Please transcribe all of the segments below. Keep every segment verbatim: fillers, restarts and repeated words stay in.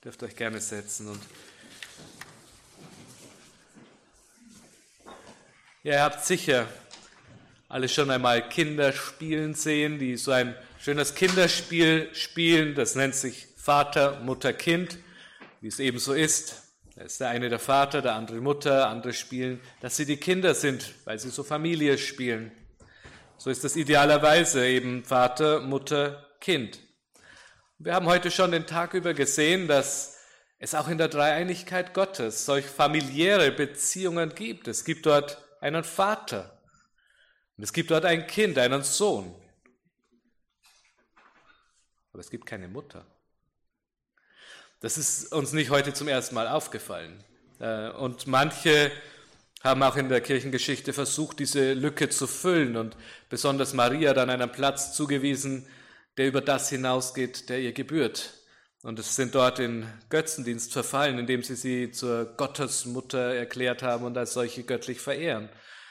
Dürft euch gerne setzen. Und ja, ihr habt sicher alle schon einmal Kinder spielen sehen, die so ein schönes Kinderspiel spielen. Das nennt sich Vater, Mutter, Kind, wie es eben so ist. Da ist der eine der Vater, der andere Mutter, andere spielen, dass sie die Kinder sind, weil sie so Familie spielen. So ist das idealerweise eben Vater, Mutter, Kind. Wir haben heute schon den Tag über gesehen, dass es auch in der Dreieinigkeit Gottes solch familiäre Beziehungen gibt. Es gibt dort einen Vater und es gibt dort ein Kind, einen Sohn. Aber es gibt keine Mutter. Das ist uns nicht heute zum ersten Mal aufgefallen. Und manche haben auch in der Kirchengeschichte versucht, diese Lücke zu füllen und besonders Maria dann einen Platz zugewiesen, der über das hinausgeht, der ihr gebührt. Und es sind dort in Götzendienst verfallen, indem sie sie zur Gottesmutter erklärt haben und als solche göttlich verehren.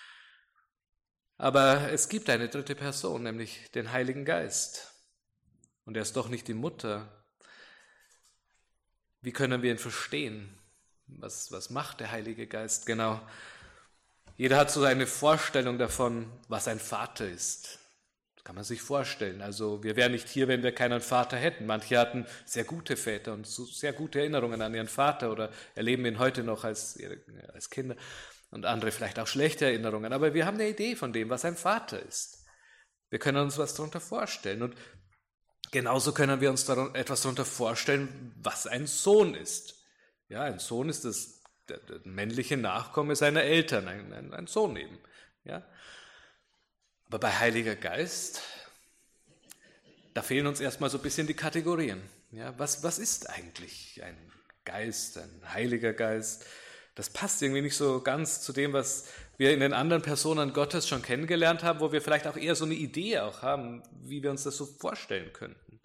Aber es gibt eine dritte Person, nämlich den Heiligen Geist. Und er ist doch nicht die Mutter. Wie können wir ihn verstehen? Was, was macht der Heilige Geist genau? Jeder hat so eine Vorstellung davon, was ein Vater ist. Das kann man sich vorstellen. Also wir wären nicht hier, wenn wir keinen Vater hätten. Manche hatten sehr gute Väter und so sehr gute Erinnerungen an ihren Vater oder erleben ihn heute noch als, als Kinder. Und andere vielleicht auch schlechte Erinnerungen. Aber wir haben eine Idee von dem, was ein Vater ist. Wir können uns was darunter vorstellen. Und genauso können wir uns etwas darunter vorstellen, was ein Sohn ist. Ja, ein Sohn ist das, der, der männliche Nachkomme seiner Eltern, ein, ein, ein Sohn eben. Ja. Aber bei Heiliger Geist, da fehlen uns erstmal so ein bisschen die Kategorien. Ja, was, was ist eigentlich ein Geist, ein Heiliger Geist? Das passt irgendwie nicht so ganz zu dem, was wir in den anderen Personen Gottes schon kennengelernt haben, wo wir vielleicht auch eher so eine Idee auch haben, wie wir uns das so vorstellen könnten.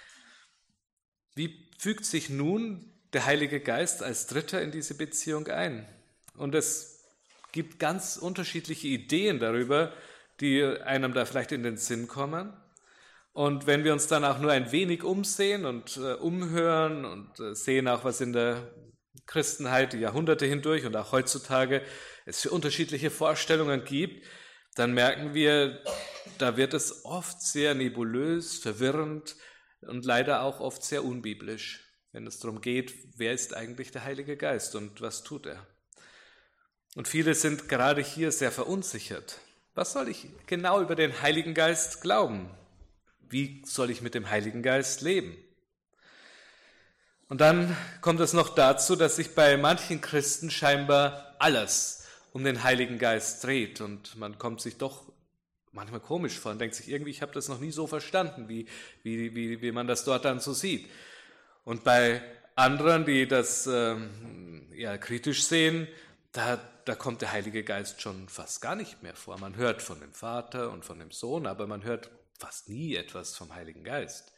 Wie fügt sich nun der Heilige Geist als Dritter in diese Beziehung ein? Und es gibt ganz unterschiedliche Ideen darüber, die einem da vielleicht in den Sinn kommen. Und wenn wir uns dann auch nur ein wenig umsehen und äh, umhören und äh, sehen auch, was in der Christenheit die Jahrhunderte hindurch und auch heutzutage es für unterschiedliche Vorstellungen gibt, dann merken wir, da wird es oft sehr nebulös, verwirrend und leider auch oft sehr unbiblisch, wenn es darum geht, wer ist eigentlich der Heilige Geist und was tut er. Und viele sind gerade hier sehr verunsichert. Was soll ich genau über den Heiligen Geist glauben? Wie soll ich mit dem Heiligen Geist leben? Und dann kommt es noch dazu, dass sich bei manchen Christen scheinbar alles um den Heiligen Geist dreht und man kommt sich doch manchmal komisch vor und denkt sich, irgendwie, ich habe das noch nie so verstanden, wie, wie, wie, wie man das dort dann so sieht. Und bei anderen, die das ähm, ja, kritisch sehen, da, da kommt der Heilige Geist schon fast gar nicht mehr vor. Man hört von dem Vater und von dem Sohn, aber man hört fast nie etwas vom Heiligen Geist.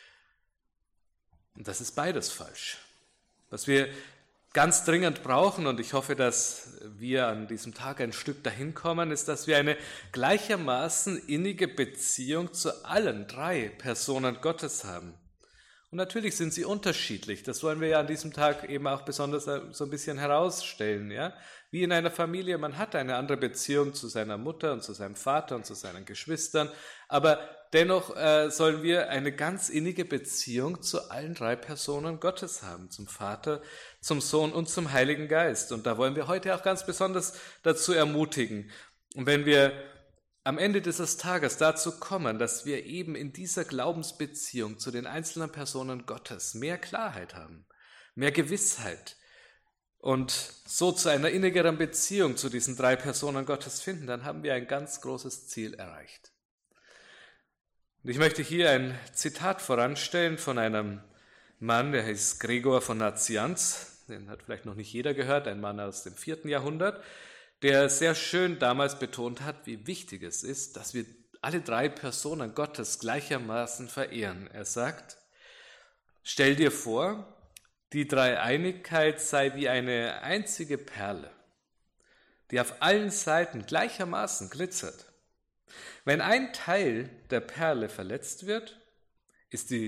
Und das ist beides falsch. Was wir ganz dringend brauchen, und ich hoffe, dass wir an diesem Tag ein Stück dahin kommen, ist, dass wir eine gleichermaßen innige Beziehung zu allen drei Personen Gottes haben. Und natürlich sind sie unterschiedlich. Das wollen wir ja an diesem Tag eben auch besonders so ein bisschen herausstellen. Ja? Wie in einer Familie, man hat eine andere Beziehung zu seiner Mutter und zu seinem Vater und zu seinen Geschwistern, aber dennoch äh, sollen wir eine ganz innige Beziehung zu allen drei Personen Gottes haben, zum Vater, zum Sohn und zum Heiligen Geist. Und da wollen wir heute auch ganz besonders dazu ermutigen. Und wenn wir am Ende dieses Tages dazu kommen, dass wir eben in dieser Glaubensbeziehung zu den einzelnen Personen Gottes mehr Klarheit haben, mehr Gewissheit und so zu einer innigeren Beziehung zu diesen drei Personen Gottes finden, dann haben wir ein ganz großes Ziel erreicht. Und ich möchte hier ein Zitat voranstellen von einem Mann, der heißt Gregor von Nazianz, den hat vielleicht noch nicht jeder gehört, ein Mann aus dem vierten Jahrhundert, der sehr schön damals betont hat, wie wichtig es ist, dass wir alle drei Personen Gottes gleichermaßen verehren. Er sagt, stell dir vor, die Dreieinigkeit sei wie eine einzige Perle, die auf allen Seiten gleichermaßen glitzert. Wenn ein Teil der Perle verletzt wird, ist die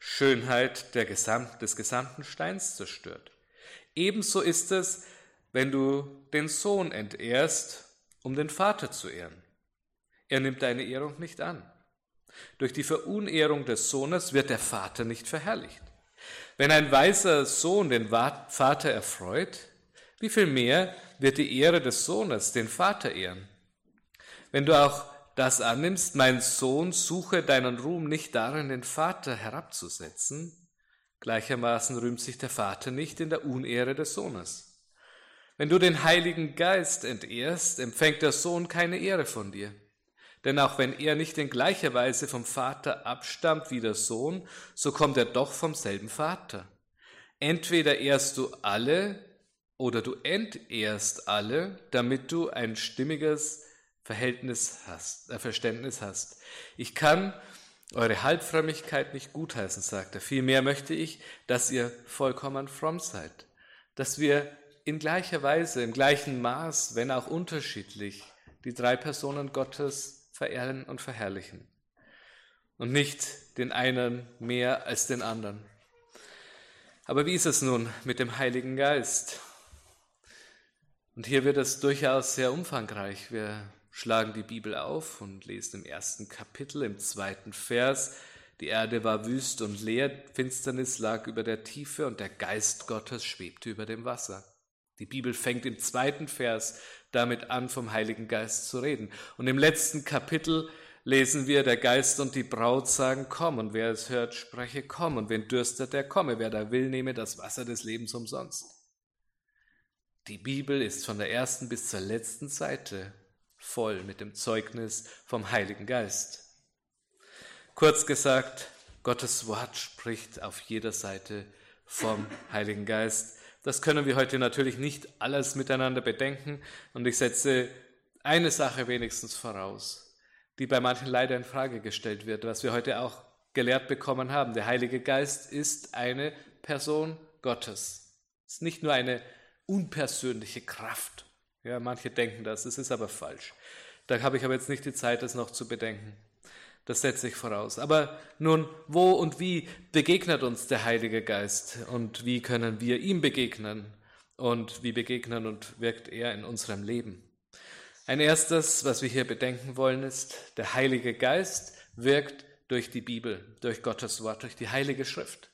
Schönheit der Gesamt, des gesamten Steins zerstört. Ebenso ist es, wenn du den Sohn entehrst, um den Vater zu ehren. Er nimmt deine Ehrung nicht an. Durch die Verunehrung des Sohnes wird der Vater nicht verherrlicht. Wenn ein weiser Sohn den Vater erfreut, wie viel mehr wird die Ehre des Sohnes den Vater ehren? Wenn du auch das annimmst, mein Sohn, suche deinen Ruhm nicht darin, den Vater herabzusetzen, gleichermaßen rühmt sich der Vater nicht in der Unehre des Sohnes. Wenn du den Heiligen Geist entehrst, empfängt der Sohn keine Ehre von dir. Denn auch wenn er nicht in gleicher Weise vom Vater abstammt wie der Sohn, so kommt er doch vom selben Vater. Entweder ehrst du alle oder du entehrst alle, damit du ein stimmiges Verhältnis hast, äh, Verständnis hast. Ich kann eure Halbfrömmigkeit nicht gutheißen, sagt er. Vielmehr möchte ich, dass ihr vollkommen fromm seid, dass wir in gleicher Weise, im gleichen Maß, wenn auch unterschiedlich, die drei Personen Gottes verehren und verherrlichen und nicht den einen mehr als den anderen. Aber wie ist es nun mit dem Heiligen Geist? Und hier wird es durchaus sehr umfangreich. Wir schlagen die Bibel auf und lesen im ersten Kapitel, im zweiten Vers, die Erde war wüst und leer, Finsternis lag über der Tiefe und der Geist Gottes schwebte über dem Wasser. Die Bibel fängt im zweiten Vers damit an, vom Heiligen Geist zu reden. Und im letzten Kapitel lesen wir, der Geist und die Braut sagen, komm, und wer es hört, spreche, komm, und wen dürstet, der komme, wer da will, nehme das Wasser des Lebens umsonst. Die Bibel ist von der ersten bis zur letzten Seite voll mit dem Zeugnis vom Heiligen Geist. Kurz gesagt, Gottes Wort spricht auf jeder Seite vom Heiligen Geist. Das können wir heute natürlich nicht alles miteinander bedenken und ich setze eine Sache wenigstens voraus, die bei manchen leider in Frage gestellt wird, was wir heute auch gelehrt bekommen haben. Der Heilige Geist ist eine Person Gottes. Es ist nicht nur eine unpersönliche Kraft. Ja, manche denken das, es ist aber falsch. Da habe ich aber jetzt nicht die Zeit, das noch zu bedenken. Das setze ich voraus. Aber nun, wo und wie begegnet uns der Heilige Geist und wie können wir ihm begegnen und wie begegnen und wirkt er in unserem Leben? Ein erstes, was wir hier bedenken wollen, ist, der Heilige Geist wirkt durch die Bibel, durch Gottes Wort, durch die Heilige Schrift.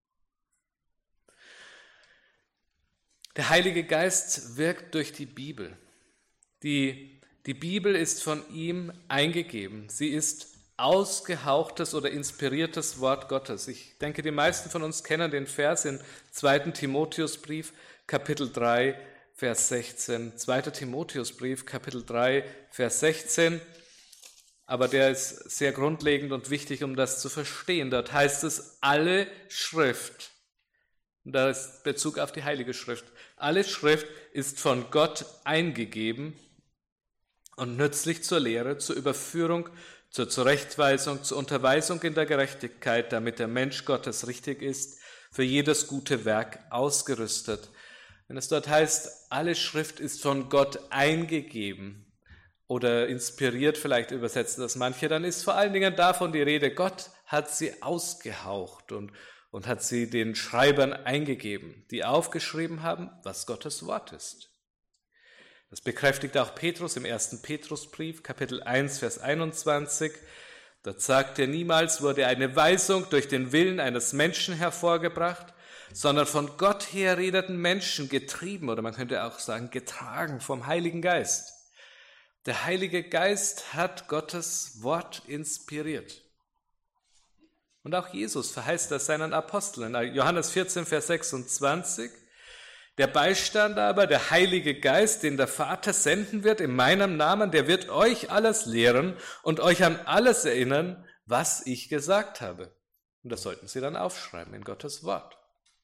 Der Heilige Geist wirkt durch die Bibel. Die, die Bibel ist von ihm eingegeben. Sie ist ausgehauchtes oder inspiriertes Wort Gottes. Ich denke, die meisten von uns kennen den Vers in zweiten Timotheusbrief, Kapitel drei, Vers sechzehn. zweiter Timotheusbrief, Kapitel drei, Vers sechzehn. Aber der ist sehr grundlegend und wichtig, um das zu verstehen. Dort heißt es, alle Schrift, und da ist Bezug auf die Heilige Schrift, alle Schrift ist von Gott eingegeben und nützlich zur Lehre, zur Überführung, zur Zurechtweisung, zur Unterweisung in der Gerechtigkeit, damit der Mensch Gottes richtig ist, für jedes gute Werk ausgerüstet. Wenn es dort heißt, alle Schrift ist von Gott eingegeben oder inspiriert, vielleicht übersetzen das manche, dann ist vor allen Dingen davon die Rede, Gott hat sie ausgehaucht und, und hat sie den Schreibern eingegeben, die aufgeschrieben haben, was Gottes Wort ist. Das bekräftigt auch Petrus im ersten Petrusbrief, Kapitel eins, Vers einundzwanzig. Dort sagt er, niemals wurde eine Weisung durch den Willen eines Menschen hervorgebracht, sondern von Gott her redeten Menschen getrieben, oder man könnte auch sagen, getragen vom Heiligen Geist. Der Heilige Geist hat Gottes Wort inspiriert. Und auch Jesus verheißt das seinen Aposteln. Johannes vierzehn, Vers sechsundzwanzig. Der Beistand aber, der Heilige Geist, den der Vater senden wird in meinem Namen, der wird euch alles lehren und euch an alles erinnern, was ich gesagt habe. Und das sollten Sie dann aufschreiben in Gottes Wort.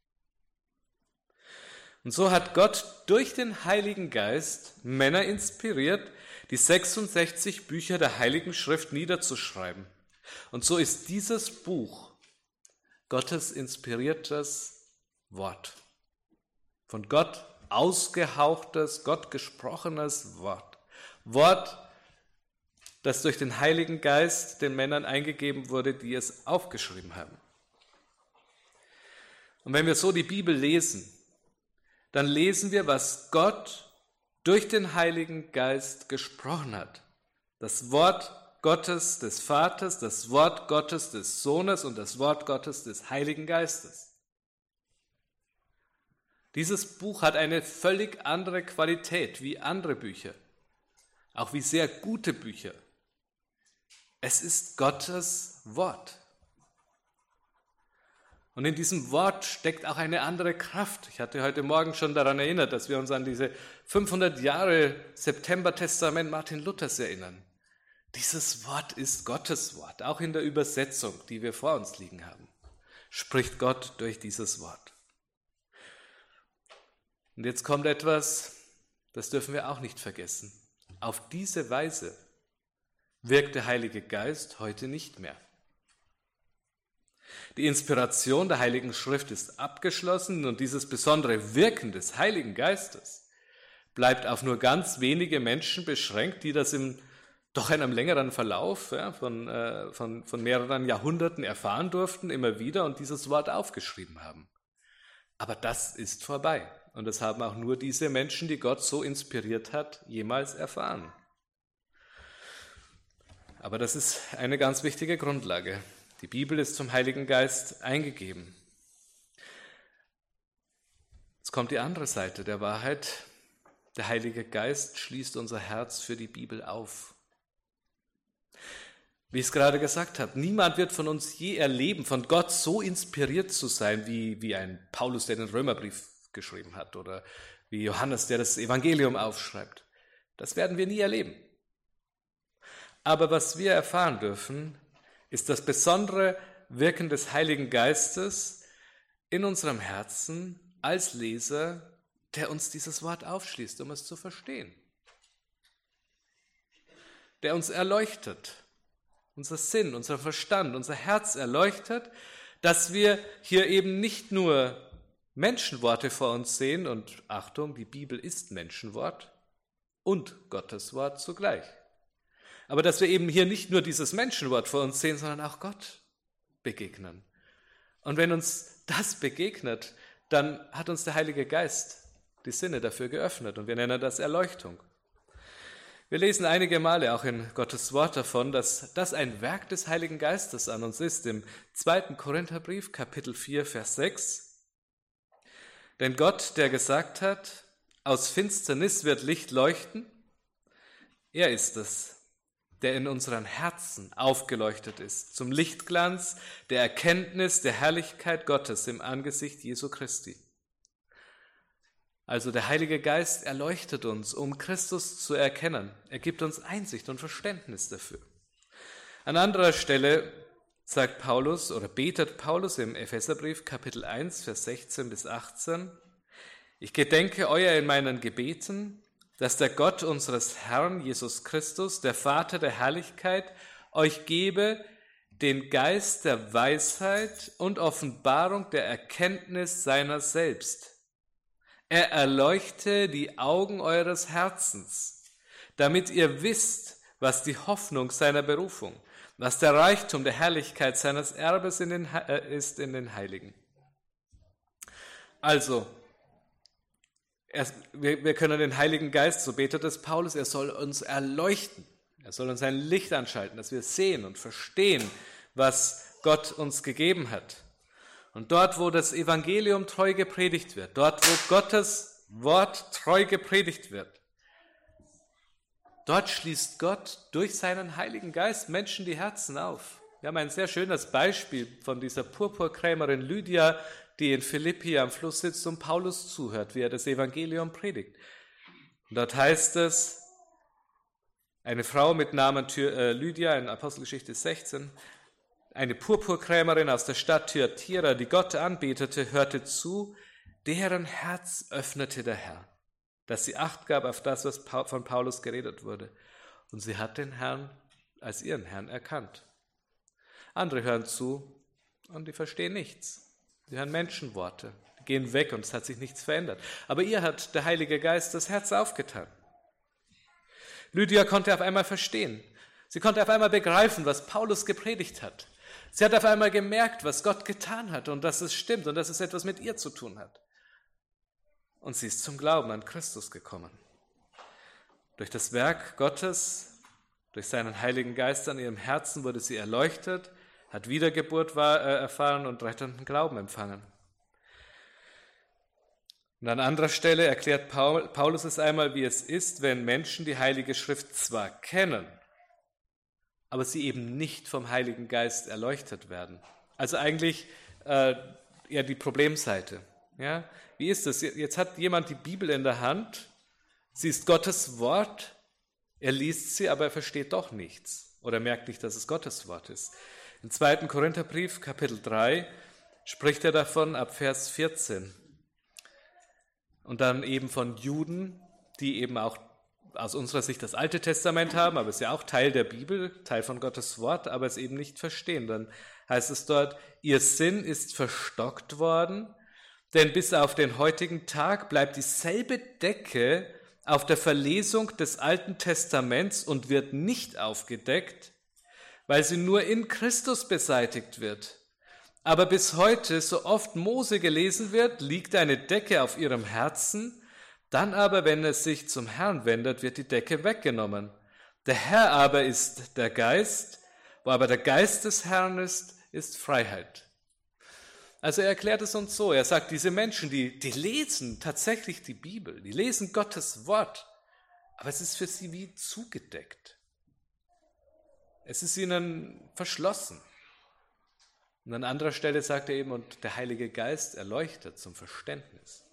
Und so hat Gott durch den Heiligen Geist Männer inspiriert, die sechsundsechzig Bücher der Heiligen Schrift niederzuschreiben. Und so ist dieses Buch Gottes inspiriertes Wort. Von Gott ausgehauchtes, Gott gesprochenes Wort. Wort, das durch den Heiligen Geist den Männern eingegeben wurde, die es aufgeschrieben haben. Und wenn wir so die Bibel lesen, dann lesen wir, was Gott durch den Heiligen Geist gesprochen hat. Das Wort Gottes des Vaters, das Wort Gottes des Sohnes und das Wort Gottes des Heiligen Geistes. Dieses Buch hat eine völlig andere Qualität wie andere Bücher, auch wie sehr gute Bücher. Es ist Gottes Wort. Und in diesem Wort steckt auch eine andere Kraft. Ich hatte heute Morgen schon daran erinnert, dass wir uns an diese fünfhundert Jahre September-Testament Martin Luthers erinnern. Dieses Wort ist Gottes Wort, auch in der Übersetzung, die wir vor uns liegen haben, spricht Gott durch dieses Wort. Und jetzt kommt etwas, das dürfen wir auch nicht vergessen. Auf diese Weise wirkt der Heilige Geist heute nicht mehr. Die Inspiration der Heiligen Schrift ist abgeschlossen und dieses besondere Wirken des Heiligen Geistes bleibt auf nur ganz wenige Menschen beschränkt, die das im doch einem längeren Verlauf ja, von, äh, von, von mehreren Jahrhunderten erfahren durften, immer wieder und dieses Wort aufgeschrieben haben. Aber das ist vorbei und das haben auch nur diese Menschen, die Gott so inspiriert hat, jemals erfahren. Aber das ist eine ganz wichtige Grundlage. Die Bibel ist zum Heiligen Geist eingegeben. Jetzt kommt die andere Seite der Wahrheit. Der Heilige Geist schließt unser Herz für die Bibel auf. Wie ich es gerade gesagt habe, niemand wird von uns je erleben, von Gott so inspiriert zu sein, wie, wie ein Paulus, der den Römerbrief geschrieben hat, oder wie Johannes, der das Evangelium aufschreibt. Das werden wir nie erleben. Aber was wir erfahren dürfen, ist das besondere Wirken des Heiligen Geistes in unserem Herzen als Leser, der uns dieses Wort aufschließt, um es zu verstehen. Der uns erleuchtet, unser Sinn, unser Verstand, unser Herz erleuchtet, dass wir hier eben nicht nur Menschenworte vor uns sehen, und Achtung, die Bibel ist Menschenwort und Gottes Wort zugleich. Aber dass wir eben hier nicht nur dieses Menschenwort vor uns sehen, sondern auch Gott begegnen. Und wenn uns das begegnet, dann hat uns der Heilige Geist die Sinne dafür geöffnet und wir nennen das Erleuchtung. Wir lesen einige Male auch in Gottes Wort davon, dass das ein Werk des Heiligen Geistes an uns ist, im zweiten Korintherbrief, Kapitel vier, Vers sechs. Denn Gott, der gesagt hat, aus Finsternis wird Licht leuchten, er ist es, der in unseren Herzen aufgeleuchtet ist, zum Lichtglanz der Erkenntnis der Herrlichkeit Gottes im Angesicht Jesu Christi. Also der Heilige Geist erleuchtet uns, um Christus zu erkennen. Er gibt uns Einsicht und Verständnis dafür. An anderer Stelle sagt Paulus oder betet Paulus im Epheserbrief Kapitel eins, Vers sechzehn bis achtzehn, ich gedenke euer in meinen Gebeten, dass der Gott unseres Herrn Jesus Christus, der Vater der Herrlichkeit, euch gebe den Geist der Weisheit und Offenbarung der Erkenntnis seiner selbst. Er erleuchte die Augen eures Herzens, damit ihr wisst, was die Hoffnung seiner Berufung, was der Reichtum der Herrlichkeit seines Erbes in den, äh, ist in den Heiligen. Also, er, wir, wir können den Heiligen Geist, so betet es Paulus, er soll uns erleuchten, er soll uns ein Licht anschalten, dass wir sehen und verstehen, was Gott uns gegeben hat. Und dort, wo das Evangelium treu gepredigt wird, dort, wo Gottes Wort treu gepredigt wird, dort schließt Gott durch seinen Heiligen Geist Menschen die Herzen auf. Wir haben ein sehr schönes Beispiel von dieser Purpurkrämerin Lydia, die in Philippi am Fluss sitzt und Paulus zuhört, wie er das Evangelium predigt. Und dort heißt es, eine Frau mit Namen Lydia in Apostelgeschichte sechzehn, eine Purpurkrämerin aus der Stadt Thyatira, die Gott anbetete, hörte zu, deren Herz öffnete der Herr, dass sie Acht gab auf das, was von Paulus geredet wurde. Und sie hat den Herrn als ihren Herrn erkannt. Andere hören zu und die verstehen nichts. Sie hören Menschenworte, die gehen weg und es hat sich nichts verändert. Aber ihr hat der Heilige Geist das Herz aufgetan. Lydia konnte auf einmal verstehen. Sie konnte auf einmal begreifen, was Paulus gepredigt hat. Sie hat auf einmal gemerkt, was Gott getan hat und dass es stimmt und dass es etwas mit ihr zu tun hat. Und sie ist zum Glauben an Christus gekommen. Durch das Werk Gottes, durch seinen Heiligen Geist an ihrem Herzen wurde sie erleuchtet, hat Wiedergeburt erfahren und rettenden Glauben empfangen. Und an anderer Stelle erklärt Paulus es einmal, wie es ist, wenn Menschen die Heilige Schrift zwar kennen, aber sie eben nicht vom Heiligen Geist erleuchtet werden. Also eigentlich äh, eher die Problemseite. Ja? Wie ist das? Jetzt hat jemand die Bibel in der Hand, sie ist Gottes Wort, er liest sie, aber er versteht doch nichts oder merkt nicht, dass es Gottes Wort ist. Im zweiten Korintherbrief, Kapitel drei, spricht er davon ab Vers vierzehn. Und dann eben von Juden, die eben auch aus unserer Sicht das Alte Testament haben, aber es ist ja auch Teil der Bibel, Teil von Gottes Wort, aber es eben nicht verstehen. Dann heißt es dort, ihr Sinn ist verstockt worden, denn bis auf den heutigen Tag bleibt dieselbe Decke auf der Verlesung des Alten Testaments und wird nicht aufgedeckt, weil sie nur in Christus beseitigt wird. Aber bis heute, so oft Mose gelesen wird, liegt eine Decke auf ihrem Herzen, dann aber, wenn es sich zum Herrn wendet, wird die Decke weggenommen. Der Herr aber ist der Geist, wo aber der Geist des Herrn ist, ist Freiheit. Also er erklärt es uns so, er sagt, diese Menschen, die, die lesen tatsächlich die Bibel, die lesen Gottes Wort, aber es ist für sie wie zugedeckt. Es ist ihnen verschlossen. Und an anderer Stelle sagt er eben, und der Heilige Geist erleuchtet zum Verständnis.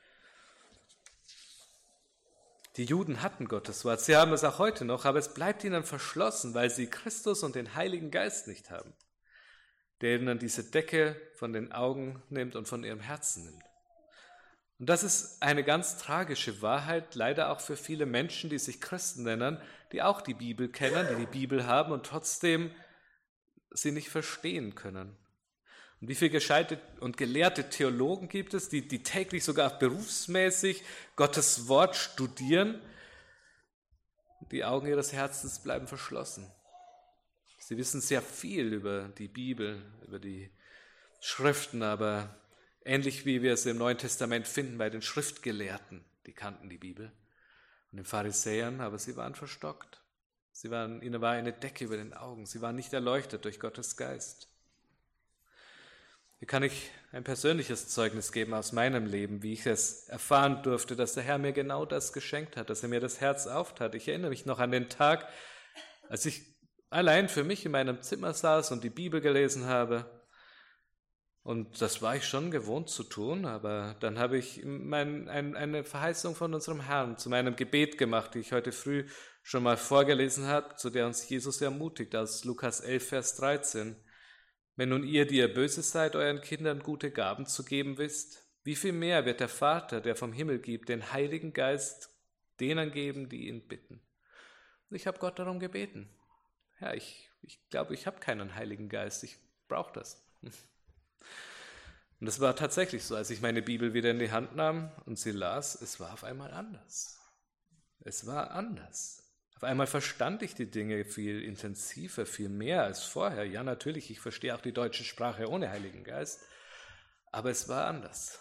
Die Juden hatten Gottes Wort, sie haben es auch heute noch, aber es bleibt ihnen verschlossen, weil sie Christus und den Heiligen Geist nicht haben, der ihnen diese Decke von den Augen nimmt und von ihrem Herzen nimmt. Und das ist eine ganz tragische Wahrheit, leider auch für viele Menschen, die sich Christen nennen, die auch die Bibel kennen, die die Bibel haben und trotzdem sie nicht verstehen können. Und wie viele gescheite und gelehrte Theologen gibt es, die, die täglich sogar berufsmäßig Gottes Wort studieren? Die Augen ihres Herzens bleiben verschlossen. Sie wissen sehr viel über die Bibel, über die Schriften, aber ähnlich wie wir es im Neuen Testament finden bei den Schriftgelehrten, die kannten die Bibel, und den Pharisäern, aber sie waren verstockt. Sie waren, ihnen war eine Decke über den Augen, sie waren nicht erleuchtet durch Gottes Geist. Hier kann ich ein persönliches Zeugnis geben aus meinem Leben, wie ich es erfahren durfte, dass der Herr mir genau das geschenkt hat, dass er mir das Herz auftat. Ich erinnere mich noch an den Tag, als ich allein für mich in meinem Zimmer saß und die Bibel gelesen habe. Und das war ich schon gewohnt zu tun, aber dann habe ich mein, ein, eine Verheißung von unserem Herrn zu meinem Gebet gemacht, die ich heute früh schon mal vorgelesen habe, zu der uns Jesus ermutigt, aus Lukas elf, Vers dreizehn. Wenn nun ihr, die ihr böse seid, euren Kindern gute Gaben zu geben wisst, wie viel mehr wird der Vater, der vom Himmel gibt, den Heiligen Geist denen geben, die ihn bitten. Und ich habe Gott darum gebeten. Ja, ich, ich glaube, ich habe keinen Heiligen Geist, ich brauche das. Und es war tatsächlich so, als ich meine Bibel wieder in die Hand nahm und sie las, es war auf einmal anders. Es war anders. Auf einmal verstand ich die Dinge viel intensiver, viel mehr als vorher. Ja, natürlich, ich verstehe auch die deutsche Sprache ohne Heiligen Geist, aber es war anders.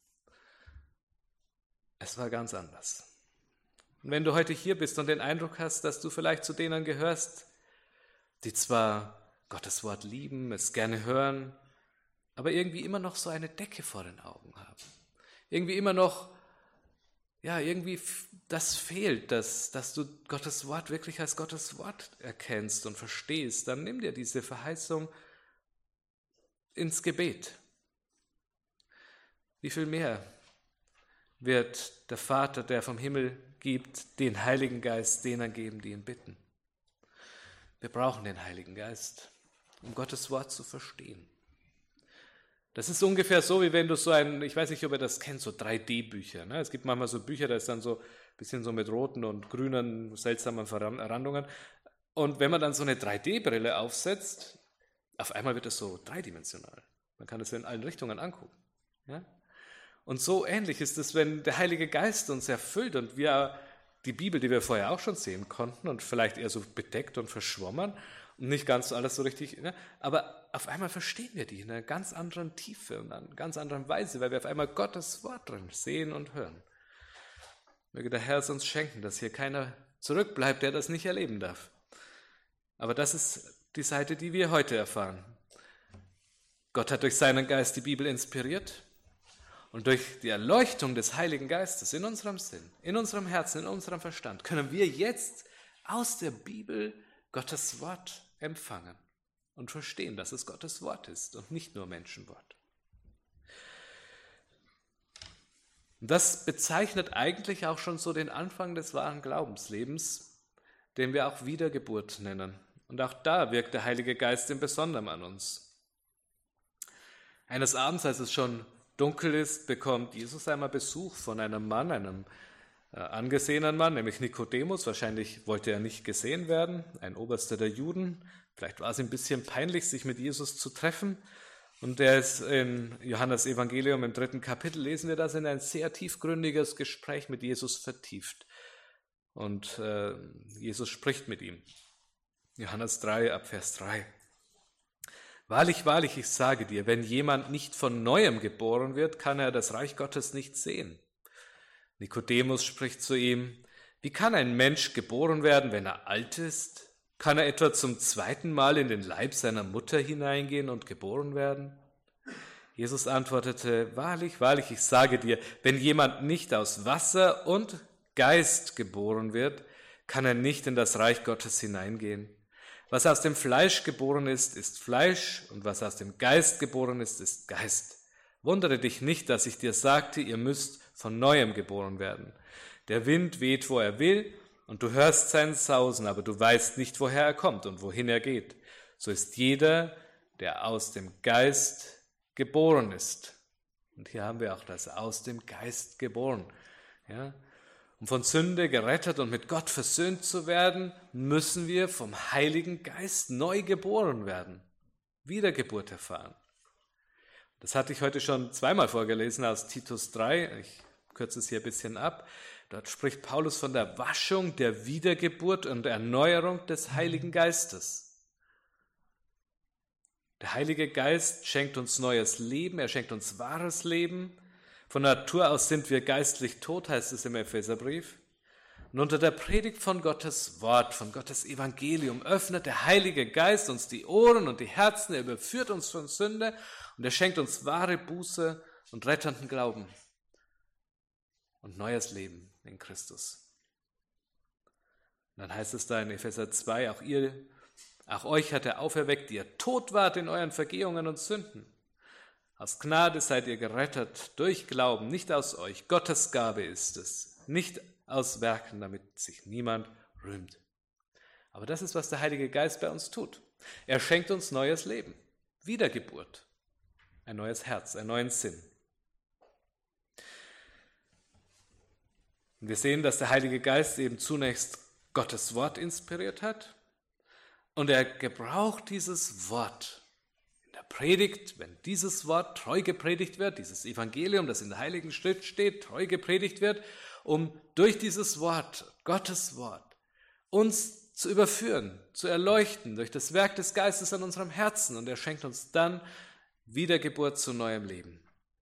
Es war ganz anders. Und wenn du heute hier bist und den Eindruck hast, dass du vielleicht zu denen gehörst, die zwar Gottes Wort lieben, es gerne hören, aber irgendwie immer noch so eine Decke vor den Augen haben. Irgendwie immer noch, ja, irgendwie das fehlt, dass, dass du Gottes Wort wirklich als Gottes Wort erkennst und verstehst, dann nimm dir diese Verheißung ins Gebet. Wie viel mehr wird der Vater, der vom Himmel gibt, den Heiligen Geist denen geben, die ihn bitten. Wir brauchen den Heiligen Geist, um Gottes Wort zu verstehen. Das ist ungefähr so, wie wenn du so ein, ich weiß nicht, ob ihr das kennt, so drei D Bücher. Ne? Es gibt manchmal so Bücher, da ist dann so ein bisschen so mit roten und grünen, seltsamen Verrandungen. Und wenn man dann so eine drei D Brille aufsetzt, auf einmal wird es so dreidimensional. Man kann es in allen Richtungen angucken. Ja? Und so ähnlich ist es, wenn der Heilige Geist uns erfüllt und wir die Bibel, die wir vorher auch schon sehen konnten und vielleicht eher so bedeckt und verschwommen, und nicht ganz alles so richtig, ne? Aber auf einmal verstehen wir die in einer ganz anderen Tiefe und einer ganz anderen Weise, weil wir auf einmal Gottes Wort drin sehen und hören. Möge der Herr es uns schenken, dass hier keiner zurückbleibt, der das nicht erleben darf. Aber das ist die Seite, die wir heute erfahren. Gott hat durch seinen Geist die Bibel inspiriert und durch die Erleuchtung des Heiligen Geistes in unserem Sinn, in unserem Herzen, in unserem Verstand können wir jetzt aus der Bibel Gottes Wort empfangen und verstehen, dass es Gottes Wort ist und nicht nur Menschenwort. Das bezeichnet eigentlich auch schon so den Anfang des wahren Glaubenslebens, den wir auch Wiedergeburt nennen. Und auch da wirkt der Heilige Geist im Besonderen an uns. Eines Abends, als es schon dunkel ist, bekommt Jesus einmal Besuch von einem Mann, einem äh, angesehenen Mann, nämlich Nikodemus. Wahrscheinlich wollte er nicht gesehen werden, ein Oberster der Juden. Vielleicht war es ihm ein bisschen peinlich, sich mit Jesus zu treffen. Und der ist in Johannes Evangelium im dritten Kapitel, lesen wir das, in ein sehr tiefgründiges Gespräch mit Jesus vertieft. Und äh, Jesus spricht mit ihm. Johannes drei, ab Vers drei. Wahrlich, wahrlich, ich sage dir, wenn jemand nicht von Neuem geboren wird, kann er das Reich Gottes nicht sehen. Nikodemus spricht zu ihm, wie kann ein Mensch geboren werden, wenn er alt ist? Kann er etwa zum zweiten Mal in den Leib seiner Mutter hineingehen und geboren werden? Jesus antwortete, wahrlich, wahrlich, ich sage dir, wenn jemand nicht aus Wasser und Geist geboren wird, kann er nicht in das Reich Gottes hineingehen. Was aus dem Fleisch geboren ist, ist Fleisch, und was aus dem Geist geboren ist, ist Geist. Wundere dich nicht, dass ich dir sagte, ihr müsst von Neuem geboren werden. Der Wind weht, wo er will, und du hörst sein Sausen, aber du weißt nicht, woher er kommt und wohin er geht. So ist jeder, der aus dem Geist geboren ist. Und hier haben wir auch das aus dem Geist geboren. Ja? Um von Sünde gerettet und mit Gott versöhnt zu werden, müssen wir vom Heiligen Geist neu geboren werden, Wiedergeburt erfahren. Das hatte ich heute schon zweimal vorgelesen aus Titus drei, ich kürze es hier ein bisschen ab. Dort spricht Paulus von der Waschung, der Wiedergeburt und Erneuerung des Heiligen Geistes. Der Heilige Geist schenkt uns neues Leben, er schenkt uns wahres Leben. Von Natur aus sind wir geistlich tot, heißt es im Epheserbrief. Und unter der Predigt von Gottes Wort, von Gottes Evangelium, öffnet der Heilige Geist uns die Ohren und die Herzen, er überführt uns von Sünde und er schenkt uns wahre Buße und rettenden Glauben und neues Leben in Christus. Und dann heißt es da in Epheser zwei, auch ihr, auch euch hat er auferweckt, die ihr tot wart in euren Vergehungen und Sünden. Aus Gnade seid ihr gerettet durch Glauben, nicht aus euch. Gottes Gabe ist es, nicht aus Werken, damit sich niemand rühmt. Aber das ist, was der Heilige Geist bei uns tut. Er schenkt uns neues Leben, Wiedergeburt, ein neues Herz, einen neuen Sinn. Und wir sehen, dass der Heilige Geist eben zunächst Gottes Wort inspiriert hat und er gebraucht dieses Wort Predigt, wenn dieses Wort treu gepredigt wird, dieses Evangelium, das in der Heiligen Schrift steht, treu gepredigt wird, um durch dieses Wort, Gottes Wort, uns zu überführen, zu erleuchten durch das Werk des Geistes an unserem Herzen. Und er schenkt uns dann Wiedergeburt zu neuem Leben.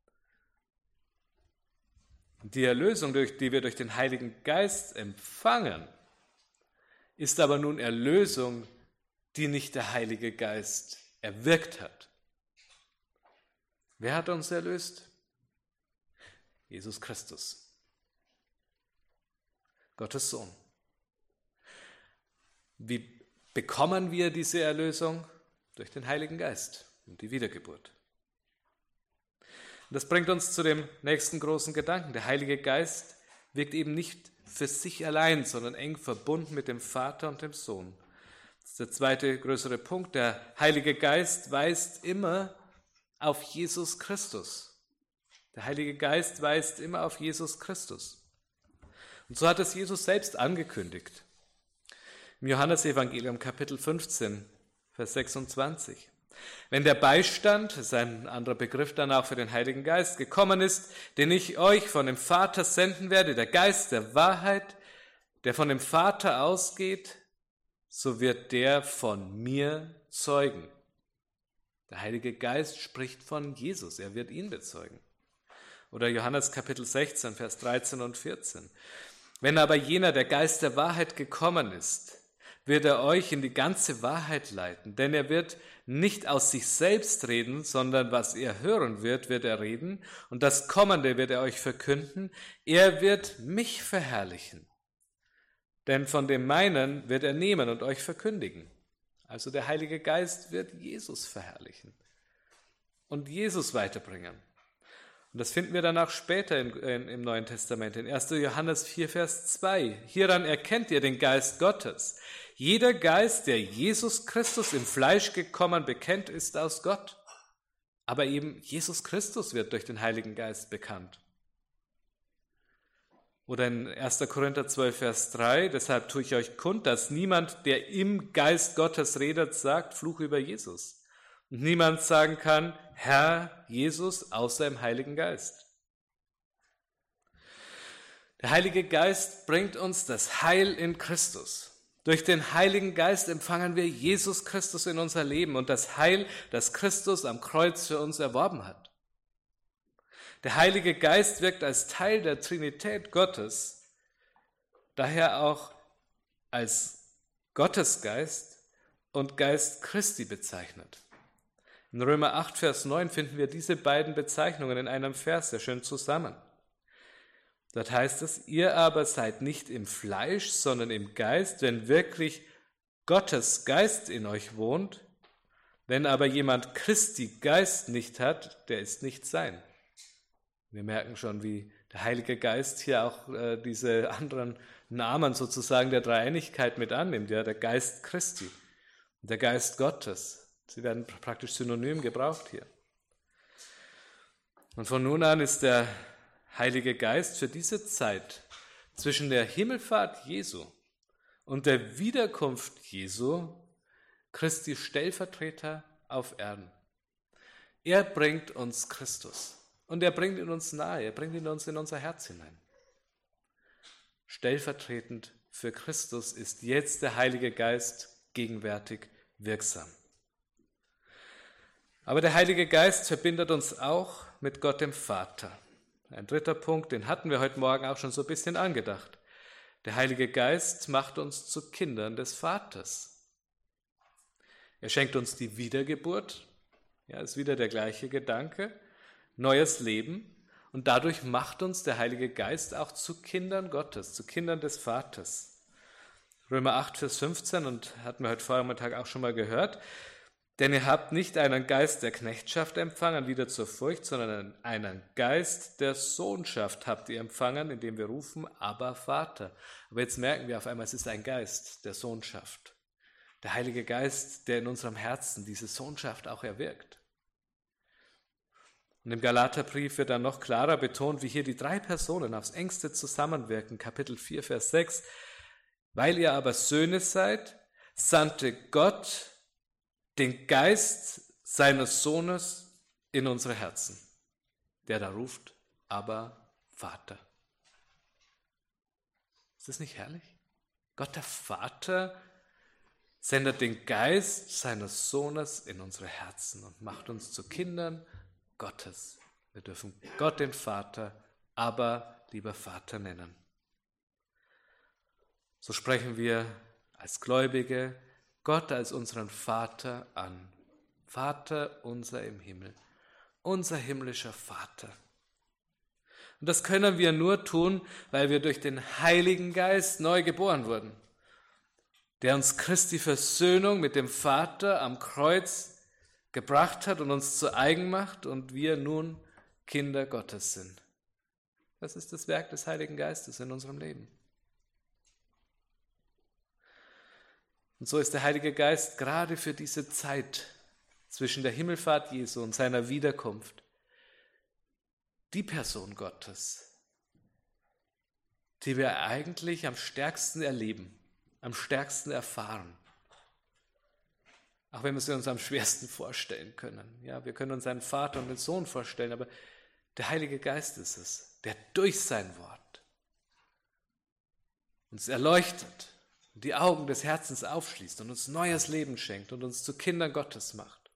Die Erlösung, die wir durch den Heiligen Geist empfangen, ist aber nun Erlösung, die nicht der Heilige Geist erwirkt hat. Wer hat uns erlöst? Jesus Christus, Gottes Sohn. Wie bekommen wir diese Erlösung? Durch den Heiligen Geist und die Wiedergeburt. Und das bringt uns zu dem nächsten großen Gedanken. Der Heilige Geist wirkt eben nicht für sich allein, sondern eng verbunden mit dem Vater und dem Sohn. Das ist der zweite größere Punkt. Der Heilige Geist weist immer auf Jesus Christus. Der Heilige Geist weist immer auf Jesus Christus. Und so hat es Jesus selbst angekündigt. Im Johannesevangelium Kapitel fünfzehn, Vers sechsundzwanzig. Wenn der Beistand, das ist ein anderer Begriff dann auch für den Heiligen Geist, gekommen ist, den ich euch von dem Vater senden werde, der Geist der Wahrheit, der von dem Vater ausgeht, so wird der von mir zeugen. Der Heilige Geist spricht von Jesus, er wird ihn bezeugen. Oder Johannes Kapitel sechzehn, Vers dreizehn und vierzehn. Wenn aber jener, der Geist der Wahrheit gekommen ist, wird er euch in die ganze Wahrheit leiten, denn er wird nicht aus sich selbst reden, sondern was er hören wird, wird er reden, und das Kommende wird er euch verkünden. Er wird mich verherrlichen, denn von dem meinen wird er nehmen und euch verkündigen. Also der Heilige Geist wird Jesus verherrlichen und Jesus weiterbringen. Und das finden wir dann auch später in, in, im Neuen Testament, in erster Johannes vier, Vers zwei. Hieran erkennt ihr den Geist Gottes. Jeder Geist, der Jesus Christus im Fleisch gekommen bekennt, ist aus Gott. Aber eben Jesus Christus wird durch den Heiligen Geist bekannt. Oder in erster Korinther zwölf, Vers drei, deshalb tue ich euch kund, dass niemand, der im Geist Gottes redet, sagt, Fluch über Jesus. Und niemand sagen kann, Herr Jesus, außer im Heiligen Geist. Der Heilige Geist bringt uns das Heil in Christus. Durch den Heiligen Geist empfangen wir Jesus Christus in unser Leben und das Heil, das Christus am Kreuz für uns erworben hat. Der Heilige Geist wirkt als Teil der Trinität Gottes, daher auch als Gottesgeist und Geist Christi bezeichnet. In Römer acht, Vers neun finden wir diese beiden Bezeichnungen in einem Vers sehr schön zusammen. Dort heißt es, ihr aber seid nicht im Fleisch, sondern im Geist, wenn wirklich Gottes Geist in euch wohnt. Wenn aber jemand Christi Geist nicht hat, der ist nicht sein. Wir merken schon, wie der Heilige Geist hier auch äh, diese anderen Namen sozusagen der Dreieinigkeit mit annimmt. Ja, der Geist Christi und der Geist Gottes. Sie werden praktisch synonym gebraucht hier. Und von nun an ist der Heilige Geist für diese Zeit zwischen der Himmelfahrt Jesu und der Wiederkunft Jesu Christi Stellvertreter auf Erden. Er bringt uns Christus und er bringt ihn uns nahe, er bringt ihn uns in unser Herz hinein. Stellvertretend für Christus ist jetzt der Heilige Geist gegenwärtig wirksam. Aber der Heilige Geist verbindet uns auch mit Gott dem Vater. Ein dritter Punkt, den hatten wir heute Morgen auch schon so ein bisschen angedacht. Der Heilige Geist macht uns zu Kindern des Vaters. Er schenkt uns die Wiedergeburt, ja, ist wieder der gleiche Gedanke, neues Leben und dadurch macht uns der Heilige Geist auch zu Kindern Gottes, zu Kindern des Vaters. Römer acht, Vers fünfzehn, und hatten wir heute Vormittag auch schon mal gehört, denn ihr habt nicht einen Geist der Knechtschaft empfangen, wieder zur Furcht, sondern einen Geist der Sohnschaft habt ihr empfangen, indem wir rufen, Abba, Vater. Aber jetzt merken wir auf einmal, es ist ein Geist der Sohnschaft. Der Heilige Geist, der in unserem Herzen diese Sohnschaft auch erwirkt. Und im Galaterbrief wird dann noch klarer betont, wie hier die drei Personen aufs engste zusammenwirken. Kapitel vier, Vers sechs. Weil ihr aber Söhne seid, sandte Gott den Geist seines Sohnes in unsere Herzen, der da ruft, aber Vater. Ist das nicht herrlich? Gott der Vater sendet den Geist seines Sohnes in unsere Herzen und macht uns zu Kindern Gottes. Wir dürfen Gott den Vater, aber lieber Vater nennen. So sprechen wir als Gläubige Gott als unseren Vater an. Vater unser im Himmel, unser himmlischer Vater. Und das können wir nur tun, weil wir durch den Heiligen Geist neu geboren wurden, der uns Christi Versöhnung mit dem Vater am Kreuz gebracht hat und uns zu eigen macht und wir nun Kinder Gottes sind. Das ist das Werk des Heiligen Geistes in unserem Leben. Und so ist der Heilige Geist gerade für diese Zeit zwischen der Himmelfahrt Jesu und seiner Wiederkunft die Person Gottes, die wir eigentlich am stärksten erleben, am stärksten erfahren. Auch wenn wir sie uns am schwersten vorstellen können. Ja, wir können uns einen Vater und einen Sohn vorstellen, aber der Heilige Geist ist es, der durch sein Wort uns erleuchtet und die Augen des Herzens aufschließt und uns neues Leben schenkt und uns zu Kindern Gottes macht.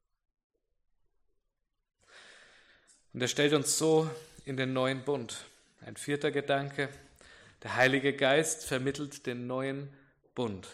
Und er stellt uns so in den neuen Bund. Ein vierter Gedanke, der Heilige Geist vermittelt den neuen Bund.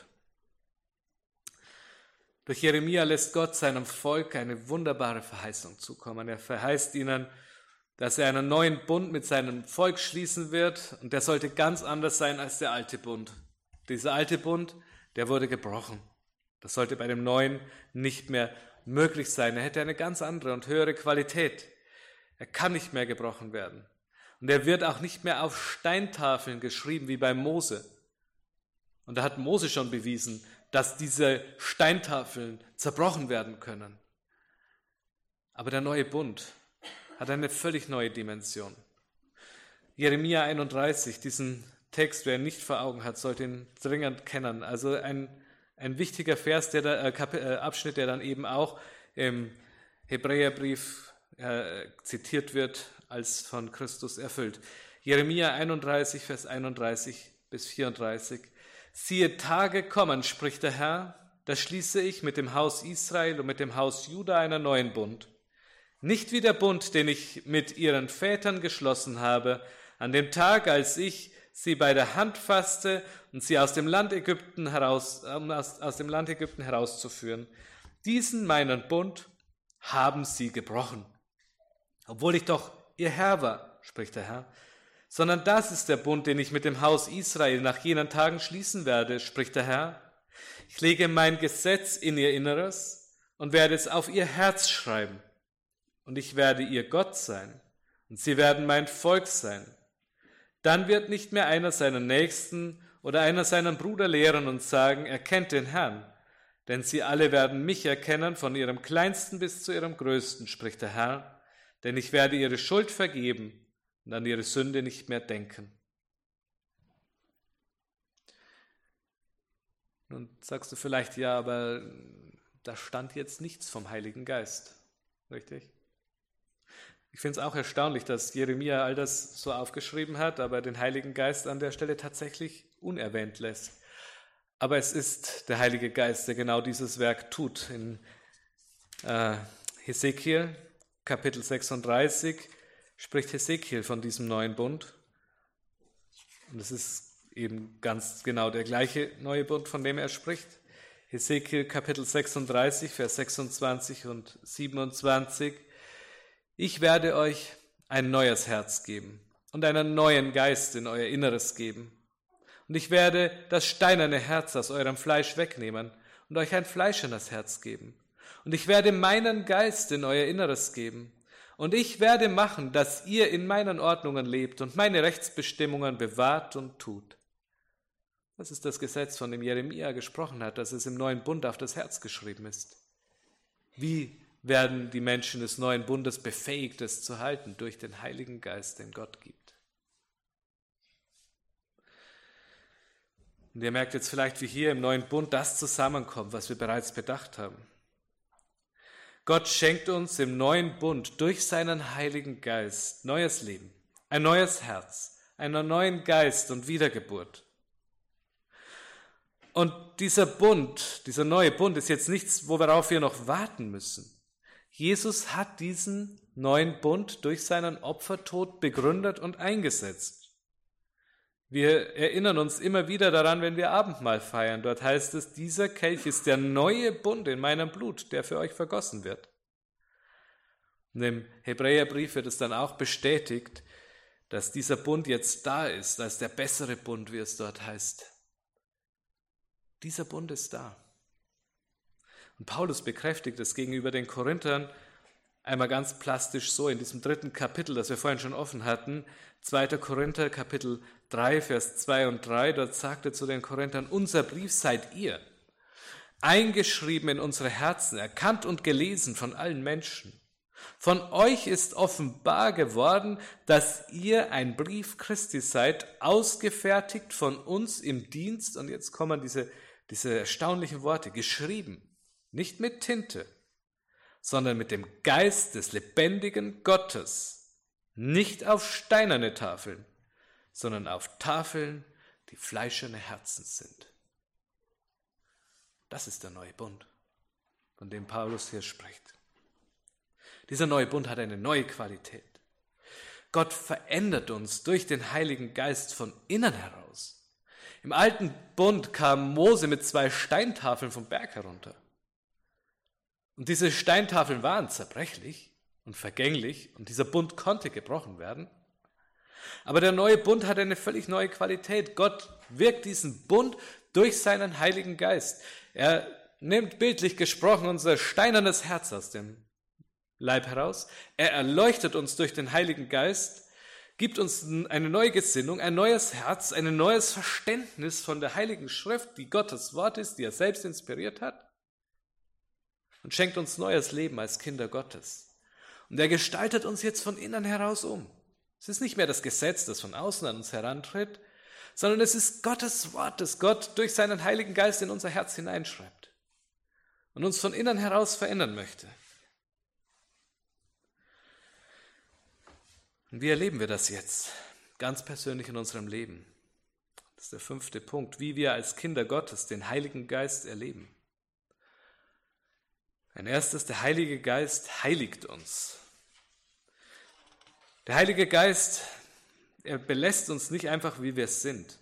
Durch Jeremia lässt Gott seinem Volk eine wunderbare Verheißung zukommen. Er verheißt ihnen, dass er einen neuen Bund mit seinem Volk schließen wird und der sollte ganz anders sein als der alte Bund. Dieser alte Bund, der wurde gebrochen. Das sollte bei dem neuen nicht mehr möglich sein. Er hätte eine ganz andere und höhere Qualität. Er kann nicht mehr gebrochen werden. Und er wird auch nicht mehr auf Steintafeln geschrieben wie bei Mose. Und da hat Mose schon bewiesen, dass diese Steintafeln zerbrochen werden können. Aber der neue Bund hat eine völlig neue Dimension. Jeremia einunddreißig, diesen Text, wer ihn nicht vor Augen hat, sollte ihn dringend kennen. Also ein, ein wichtiger Vers, der da, äh, Kap- äh, Abschnitt, der dann eben auch im Hebräerbrief äh, zitiert wird, als von Christus erfüllt. Jeremia einunddreißig, Vers einunddreißig bis vierunddreißig. Siehe, Tage kommen, spricht der Herr, da schließe ich mit dem Haus Israel und mit dem Haus Juda einen neuen Bund. Nicht wie der Bund, den ich mit ihren Vätern geschlossen habe, an dem Tag, als ich sie bei der Hand fasste und sie aus dem Land Ägypten heraus, um aus, aus dem Land Ägypten herauszuführen. Diesen meinen Bund haben sie gebrochen, obwohl ich doch ihr Herr war, spricht der Herr. Sondern das ist der Bund, den ich mit dem Haus Israel nach jenen Tagen schließen werde, spricht der Herr. Ich lege mein Gesetz in ihr Inneres und werde es auf ihr Herz schreiben. Und ich werde ihr Gott sein und sie werden mein Volk sein. Dann wird nicht mehr einer seinen Nächsten oder einer seinen Bruder lehren und sagen, er kennt den Herrn. Denn sie alle werden mich erkennen, von ihrem Kleinsten bis zu ihrem Größten, spricht der Herr. Denn ich werde ihre Schuld vergeben und an ihre Sünde nicht mehr denken. Nun sagst du vielleicht, ja, aber da stand jetzt nichts vom Heiligen Geist, richtig? Ich finde es auch erstaunlich, dass Jeremia all das so aufgeschrieben hat, aber den Heiligen Geist an der Stelle tatsächlich unerwähnt lässt. Aber es ist der Heilige Geist, der genau dieses Werk tut. In äh, Hesekiel, Kapitel sechsunddreißig, spricht Hesekiel von diesem neuen Bund. Und es ist eben ganz genau der gleiche neue Bund, von dem er spricht. Hesekiel Kapitel sechsunddreißig, Vers sechsundzwanzig und siebenundzwanzig. Ich werde euch ein neues Herz geben und einen neuen Geist in euer Inneres geben. Und ich werde das steinerne Herz aus eurem Fleisch wegnehmen und euch ein fleischendes Herz geben. Und ich werde meinen Geist in euer Inneres geben. Und ich werde machen, dass ihr in meinen Ordnungen lebt und meine Rechtsbestimmungen bewahrt und tut. Das ist das Gesetz, von dem Jeremia gesprochen hat, dass es im neuen Bund auf das Herz geschrieben ist. Wie werden die Menschen des neuen Bundes befähigt, es zu halten? Durch den Heiligen Geist, den Gott gibt. Und ihr merkt jetzt vielleicht, wie hier im neuen Bund das zusammenkommt, was wir bereits bedacht haben. Gott schenkt uns im neuen Bund durch seinen Heiligen Geist neues Leben, ein neues Herz, einen neuen Geist und Wiedergeburt. Und dieser Bund, dieser neue Bund ist jetzt nichts, worauf wir noch warten müssen. Jesus hat diesen neuen Bund durch seinen Opfertod begründet und eingesetzt. Wir erinnern uns immer wieder daran, wenn wir Abendmahl feiern. Dort heißt es, dieser Kelch ist der neue Bund in meinem Blut, der für euch vergossen wird. Und im Hebräerbrief wird es dann auch bestätigt, dass dieser Bund jetzt da ist, als der bessere Bund, wie es dort heißt. Dieser Bund ist da. Und Paulus bekräftigt es gegenüber den Korinthern einmal ganz plastisch so in diesem dritten Kapitel, das wir vorhin schon offen hatten, zweiter Korinther, Kapitel drei, Vers zwei und drei, dort sagt er zu den Korinthern, unser Brief seid ihr, eingeschrieben in unsere Herzen, erkannt und gelesen von allen Menschen. Von euch ist offenbar geworden, dass ihr ein Brief Christi seid, ausgefertigt von uns im Dienst, und jetzt kommen diese, diese erstaunlichen Worte, geschrieben, nicht mit Tinte, sondern mit dem Geist des lebendigen Gottes, nicht auf steinerne Tafeln, sondern auf Tafeln, die fleischerne Herzen sind. Das ist der neue Bund, von dem Paulus hier spricht. Dieser neue Bund hat eine neue Qualität. Gott verändert uns durch den Heiligen Geist von innen heraus. Im alten Bund kam Mose mit zwei Steintafeln vom Berg herunter. Und diese Steintafeln waren zerbrechlich und vergänglich und dieser Bund konnte gebrochen werden. Aber der neue Bund hat eine völlig neue Qualität. Gott wirkt diesen Bund durch seinen Heiligen Geist. Er nimmt bildlich gesprochen unser steinernes Herz aus dem Leib heraus. Er erleuchtet uns durch den Heiligen Geist, gibt uns eine neue Gesinnung, ein neues Herz, ein neues Verständnis von der Heiligen Schrift, die Gottes Wort ist, die er selbst inspiriert hat, und schenkt uns neues Leben als Kinder Gottes. Und er gestaltet uns jetzt von innen heraus um. Es ist nicht mehr das Gesetz, das von außen an uns herantritt, sondern es ist Gottes Wort, das Gott durch seinen Heiligen Geist in unser Herz hineinschreibt und uns von innen heraus verändern möchte. Und wie erleben wir das jetzt? Ganz persönlich in unserem Leben. Das ist der fünfte Punkt, wie wir als Kinder Gottes den Heiligen Geist erleben. Ein erstes, der Heilige Geist heiligt uns. Der Heilige Geist, er belässt uns nicht einfach, wie wir sind.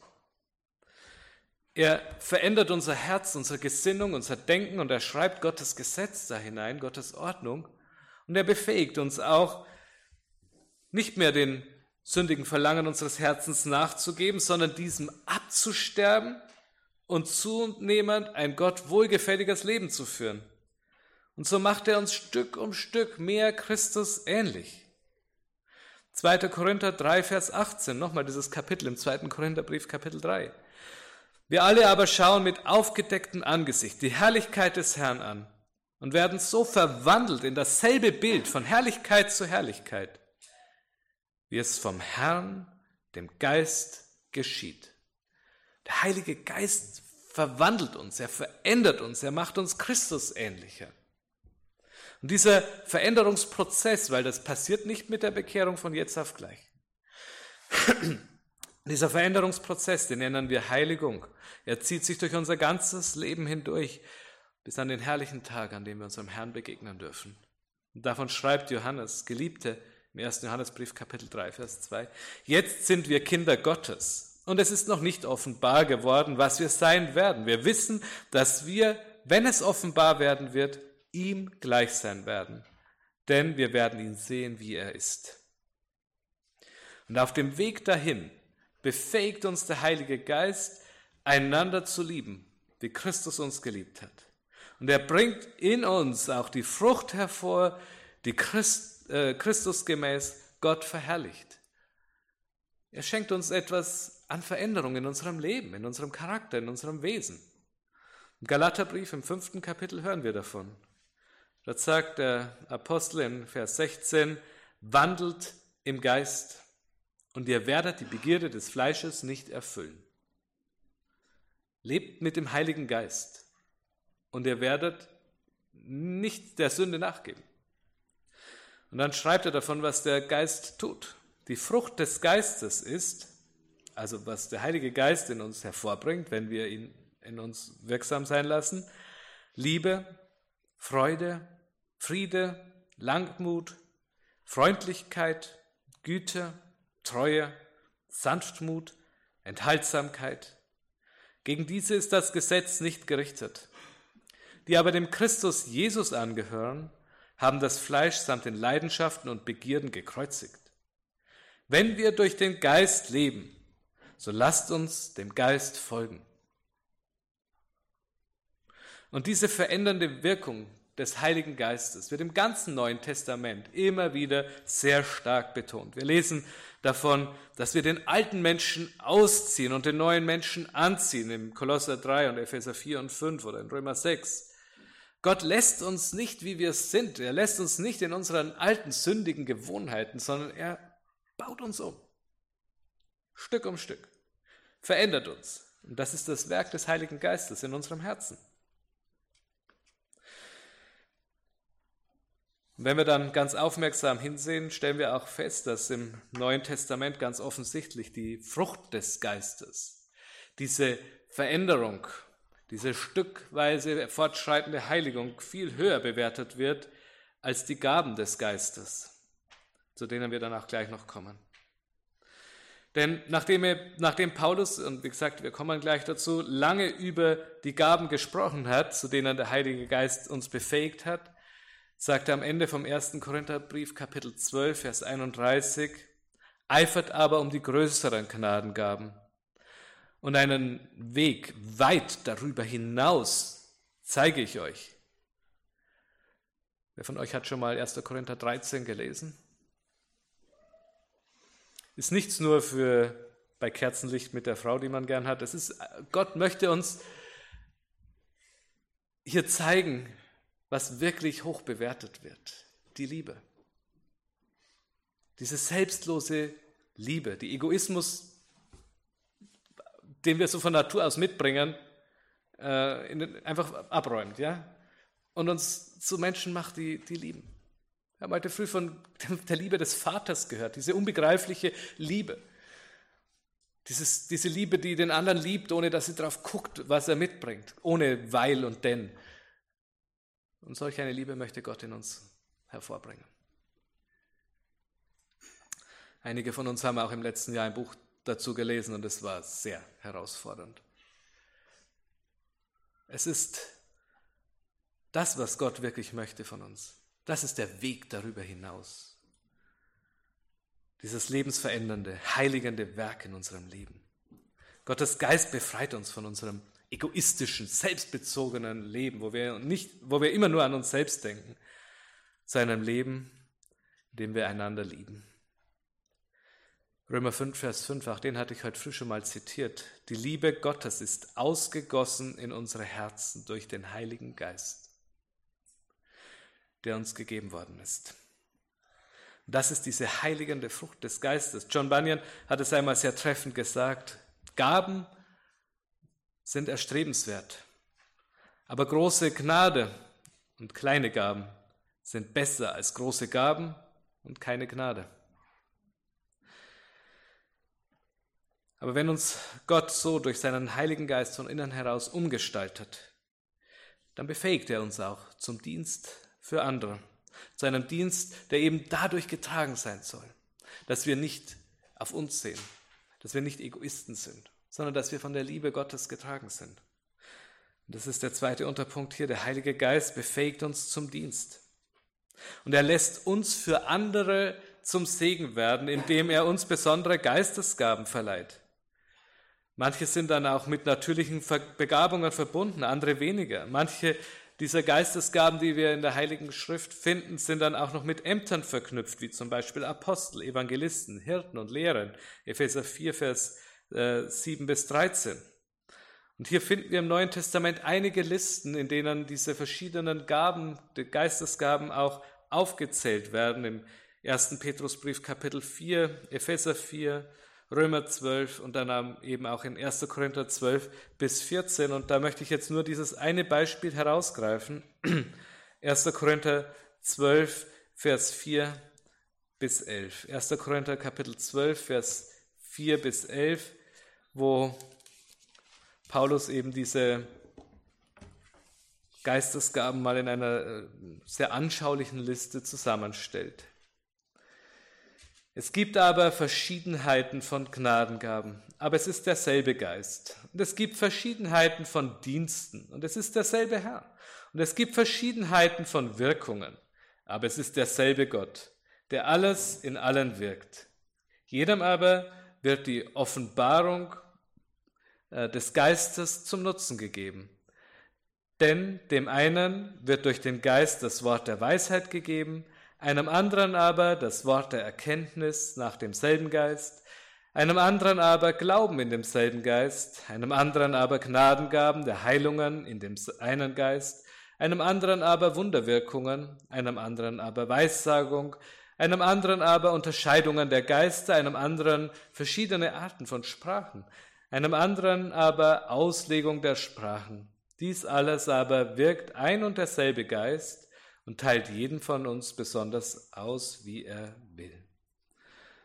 Er verändert unser Herz, unsere Gesinnung, unser Denken und er schreibt Gottes Gesetz da hinein, Gottes Ordnung. Und er befähigt uns auch, nicht mehr den sündigen Verlangen unseres Herzens nachzugeben, sondern diesem abzusterben und zunehmend ein Gott wohlgefälliges Leben zu führen. Und so macht er uns Stück um Stück mehr Christus ähnlich. zweiter Korinther drei, Vers achtzehn, nochmal dieses Kapitel im zweiten Korintherbrief, Kapitel drei. Wir alle aber schauen mit aufgedecktem Angesicht die Herrlichkeit des Herrn an und werden so verwandelt in dasselbe Bild von Herrlichkeit zu Herrlichkeit, wie es vom Herrn, dem Geist, geschieht. Der Heilige Geist verwandelt uns, er verändert uns, er macht uns Christus ähnlicher. Und dieser Veränderungsprozess, weil das passiert nicht mit der Bekehrung von jetzt auf gleich. Dieser Veränderungsprozess, den nennen wir Heiligung. Er zieht sich durch unser ganzes Leben hindurch, bis an den herrlichen Tag, an dem wir unserem Herrn begegnen dürfen. Und davon schreibt Johannes, Geliebte, im ersten Johannesbrief, Kapitel drei, Vers zwei. Jetzt sind wir Kinder Gottes und es ist noch nicht offenbar geworden, was wir sein werden. Wir wissen, dass wir, wenn es offenbar werden wird, ihm gleich sein werden, denn wir werden ihn sehen, wie er ist. Und auf dem Weg dahin befähigt uns der Heilige Geist, einander zu lieben, wie Christus uns geliebt hat. Und er bringt in uns auch die Frucht hervor, die Christ Christus gemäß Gott verherrlicht. Er schenkt uns etwas an Veränderung in unserem Leben, in unserem Charakter, in unserem Wesen. Im Galaterbrief im fünften Kapitel hören wir davon. Dort sagt der Apostel in Vers sechzehn, wandelt im Geist und ihr werdet die Begierde des Fleisches nicht erfüllen. Lebt mit dem Heiligen Geist und ihr werdet nicht der Sünde nachgeben. Und dann schreibt er davon, was der Geist tut. Die Frucht des Geistes ist, also was der Heilige Geist in uns hervorbringt, wenn wir ihn in uns wirksam sein lassen, Liebe, Freude, Friede, Langmut, Freundlichkeit, Güte, Treue, Sanftmut, Enthaltsamkeit. Gegen diese ist das Gesetz nicht gerichtet. Die aber dem Christus Jesus angehören, haben das Fleisch samt den Leidenschaften und Begierden gekreuzigt. Wenn wir durch den Geist leben, so lasst uns dem Geist folgen. Und diese verändernde Wirkung des Heiligen Geistes wird im ganzen Neuen Testament immer wieder sehr stark betont. Wir lesen davon, dass wir den alten Menschen ausziehen und den neuen Menschen anziehen, im Kolosser drei und Epheser vier und fünf oder in Römer sechs. Gott lässt uns nicht, wie wir sind. Er lässt uns nicht in unseren alten, sündigen Gewohnheiten, sondern er baut uns um. Stück um Stück. Verändert uns. Und das ist das Werk des Heiligen Geistes in unserem Herzen. Und wenn wir dann ganz aufmerksam hinsehen, stellen wir auch fest, dass im Neuen Testament ganz offensichtlich die Frucht des Geistes, diese Veränderung, diese stückweise fortschreitende Heiligung viel höher bewertet wird als die Gaben des Geistes, zu denen wir dann auch gleich noch kommen. Denn nachdem, er, nachdem Paulus, und wie gesagt, wir kommen gleich dazu, lange über die Gaben gesprochen hat, zu denen der Heilige Geist uns befähigt hat, sagt er am Ende vom ersten Korintherbrief, Kapitel zwölf, Vers einunddreißig, eifert aber um die größeren Gnadengaben. Und einen Weg weit darüber hinaus zeige ich euch. Wer von euch hat schon mal erster Korinther dreizehn gelesen? Ist nichts nur für bei Kerzenlicht mit der Frau, die man gern hat. Es ist, Gott möchte uns hier zeigen, was wirklich hoch bewertet wird. Die Liebe. Diese selbstlose Liebe, die Egoismus, den wir so von Natur aus mitbringen, äh, in, einfach abräumt, ja? Und uns zu Menschen macht, die, die lieben. Wir haben heute früh von der Liebe des Vaters gehört, diese unbegreifliche Liebe. Dieses, diese Liebe, die den anderen liebt, ohne dass sie darauf guckt, was er mitbringt, ohne Weil und Denn. Und solch eine Liebe möchte Gott in uns hervorbringen. Einige von uns haben auch im letzten Jahr ein Buch dazu gelesen und es war sehr herausfordernd. Es ist das, was Gott wirklich möchte von uns. Das ist der Weg darüber hinaus. Dieses lebensverändernde, heiligende Werk in unserem Leben. Gottes Geist befreit uns von unserem egoistischen, selbstbezogenen Leben, wo wir, nicht, wo wir immer nur an uns selbst denken, zu einem Leben, in dem wir einander lieben. Römer fünf, Vers fünf, auch den hatte ich heute früh schon mal zitiert. Die Liebe Gottes ist ausgegossen in unsere Herzen durch den Heiligen Geist, der uns gegeben worden ist. Und das ist diese heiligende Frucht des Geistes. John Bunyan hat es einmal sehr treffend gesagt, Gaben sind erstrebenswert, aber große Gnade und kleine Gaben sind besser als große Gaben und keine Gnade. Aber wenn uns Gott so durch seinen Heiligen Geist von innen heraus umgestaltet, dann befähigt er uns auch zum Dienst für andere, zu einem Dienst, der eben dadurch getragen sein soll, dass wir nicht auf uns sehen, dass wir nicht Egoisten sind, sondern dass wir von der Liebe Gottes getragen sind. Und das ist der zweite Unterpunkt hier, der Heilige Geist befähigt uns zum Dienst. Und er lässt uns für andere zum Segen werden, indem er uns besondere Geistesgaben verleiht. Manche sind dann auch mit natürlichen Begabungen verbunden, andere weniger. Manche dieser Geistesgaben, die wir in der Heiligen Schrift finden, sind dann auch noch mit Ämtern verknüpft, wie zum Beispiel Apostel, Evangelisten, Hirten und Lehrer. Epheser vier, Vers sieben bis dreizehn. Und hier finden wir im Neuen Testament einige Listen, in denen diese verschiedenen Gaben, die Geistesgaben auch aufgezählt werden. Im ersten Petrusbrief Kapitel vier, Epheser vier, Römer zwölf und dann eben auch in erster Korinther zwölf bis vierzehn. Und da möchte ich jetzt nur dieses eine Beispiel herausgreifen. erster Korinther zwölf, Vers vier bis elf. erster Korinther Kapitel zwölf, Vers vier bis elf, wo Paulus eben diese Geistesgaben mal in einer sehr anschaulichen Liste zusammenstellt. Es gibt aber Verschiedenheiten von Gnadengaben, aber es ist derselbe Geist. Und es gibt Verschiedenheiten von Diensten, und es ist derselbe Herr. Und es gibt Verschiedenheiten von Wirkungen, aber es ist derselbe Gott, der alles in allen wirkt. Jedem aber wird die Offenbarung äh, des Geistes zum Nutzen gegeben. Denn dem einen wird durch den Geist das Wort der Weisheit gegeben, einem anderen aber das Wort der Erkenntnis nach demselben Geist, einem anderen aber Glauben in demselben Geist, einem anderen aber Gnadengaben der Heilungen in dem einen Geist, einem anderen aber Wunderwirkungen, einem anderen aber Weissagung, einem anderen aber Unterscheidungen der Geister, einem anderen verschiedene Arten von Sprachen, einem anderen aber Auslegung der Sprachen. Dies alles aber wirkt ein und derselbe Geist und teilt jeden von uns besonders aus, wie er will.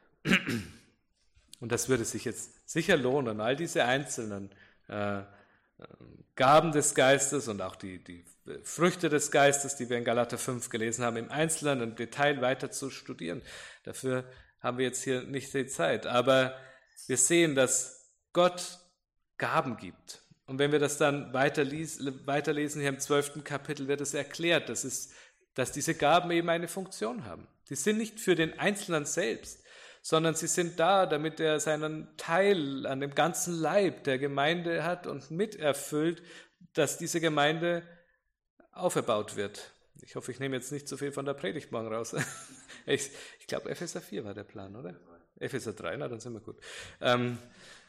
Und das würde sich jetzt sicher lohnen, all diese einzelnen äh, Gaben des Geistes und auch die, die Früchte des Geistes, die wir in Galater fünf gelesen haben, im Einzelnen, im Detail weiter zu studieren. Dafür haben wir jetzt hier nicht die Zeit. Aber wir sehen, dass Gott Gaben gibt. Und wenn wir das dann weiterlesen, weiterlesen hier im zwölften Kapitel, wird es erklärt, dass, es, dass diese Gaben eben eine Funktion haben. Die sind nicht für den Einzelnen selbst, sondern sie sind da, damit er seinen Teil an dem ganzen Leib der Gemeinde hat und miterfüllt, dass diese Gemeinde auferbaut wird. Ich hoffe, ich nehme jetzt nicht zu viel von der Predigt morgen raus. Ich, ich glaube, Epheser vier war der Plan, oder? Epheser drei, na, dann sind wir gut. Ähm,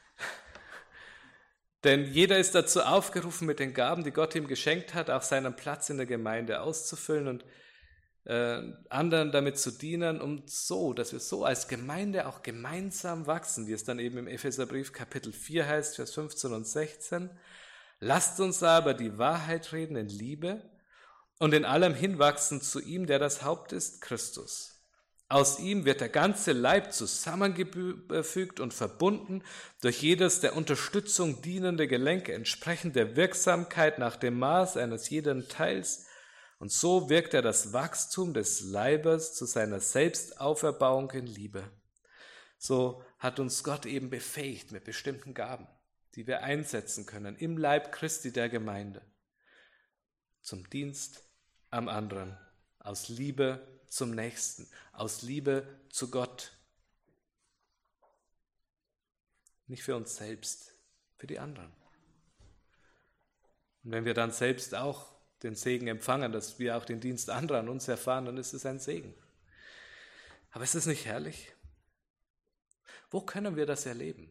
denn jeder ist dazu aufgerufen, mit den Gaben, die Gott ihm geschenkt hat, auch seinen Platz in der Gemeinde auszufüllen und Äh, anderen damit zu dienen, um so, dass wir so als Gemeinde auch gemeinsam wachsen, wie es dann eben im Epheserbrief Kapitel vier heißt, Vers fünfzehn und sechzehn. Lasst uns aber die Wahrheit reden in Liebe und in allem hinwachsen zu ihm, der das Haupt ist, Christus. Aus ihm wird der ganze Leib zusammengefügt und verbunden durch jedes der Unterstützung dienende Gelenke, entsprechend der Wirksamkeit nach dem Maß eines jeden Teils. Und so wirkt er das Wachstum des Leibes zu seiner Selbstauferbauung in Liebe. So hat uns Gott eben befähigt mit bestimmten Gaben, die wir einsetzen können im Leib Christi der Gemeinde. Zum Dienst am anderen, aus Liebe zum Nächsten, aus Liebe zu Gott. Nicht für uns selbst, für die anderen. Und wenn wir dann selbst auch den Segen empfangen, dass wir auch den Dienst anderer an uns erfahren, dann ist es ein Segen. Aber ist es nicht herrlich? Wo können wir das erleben?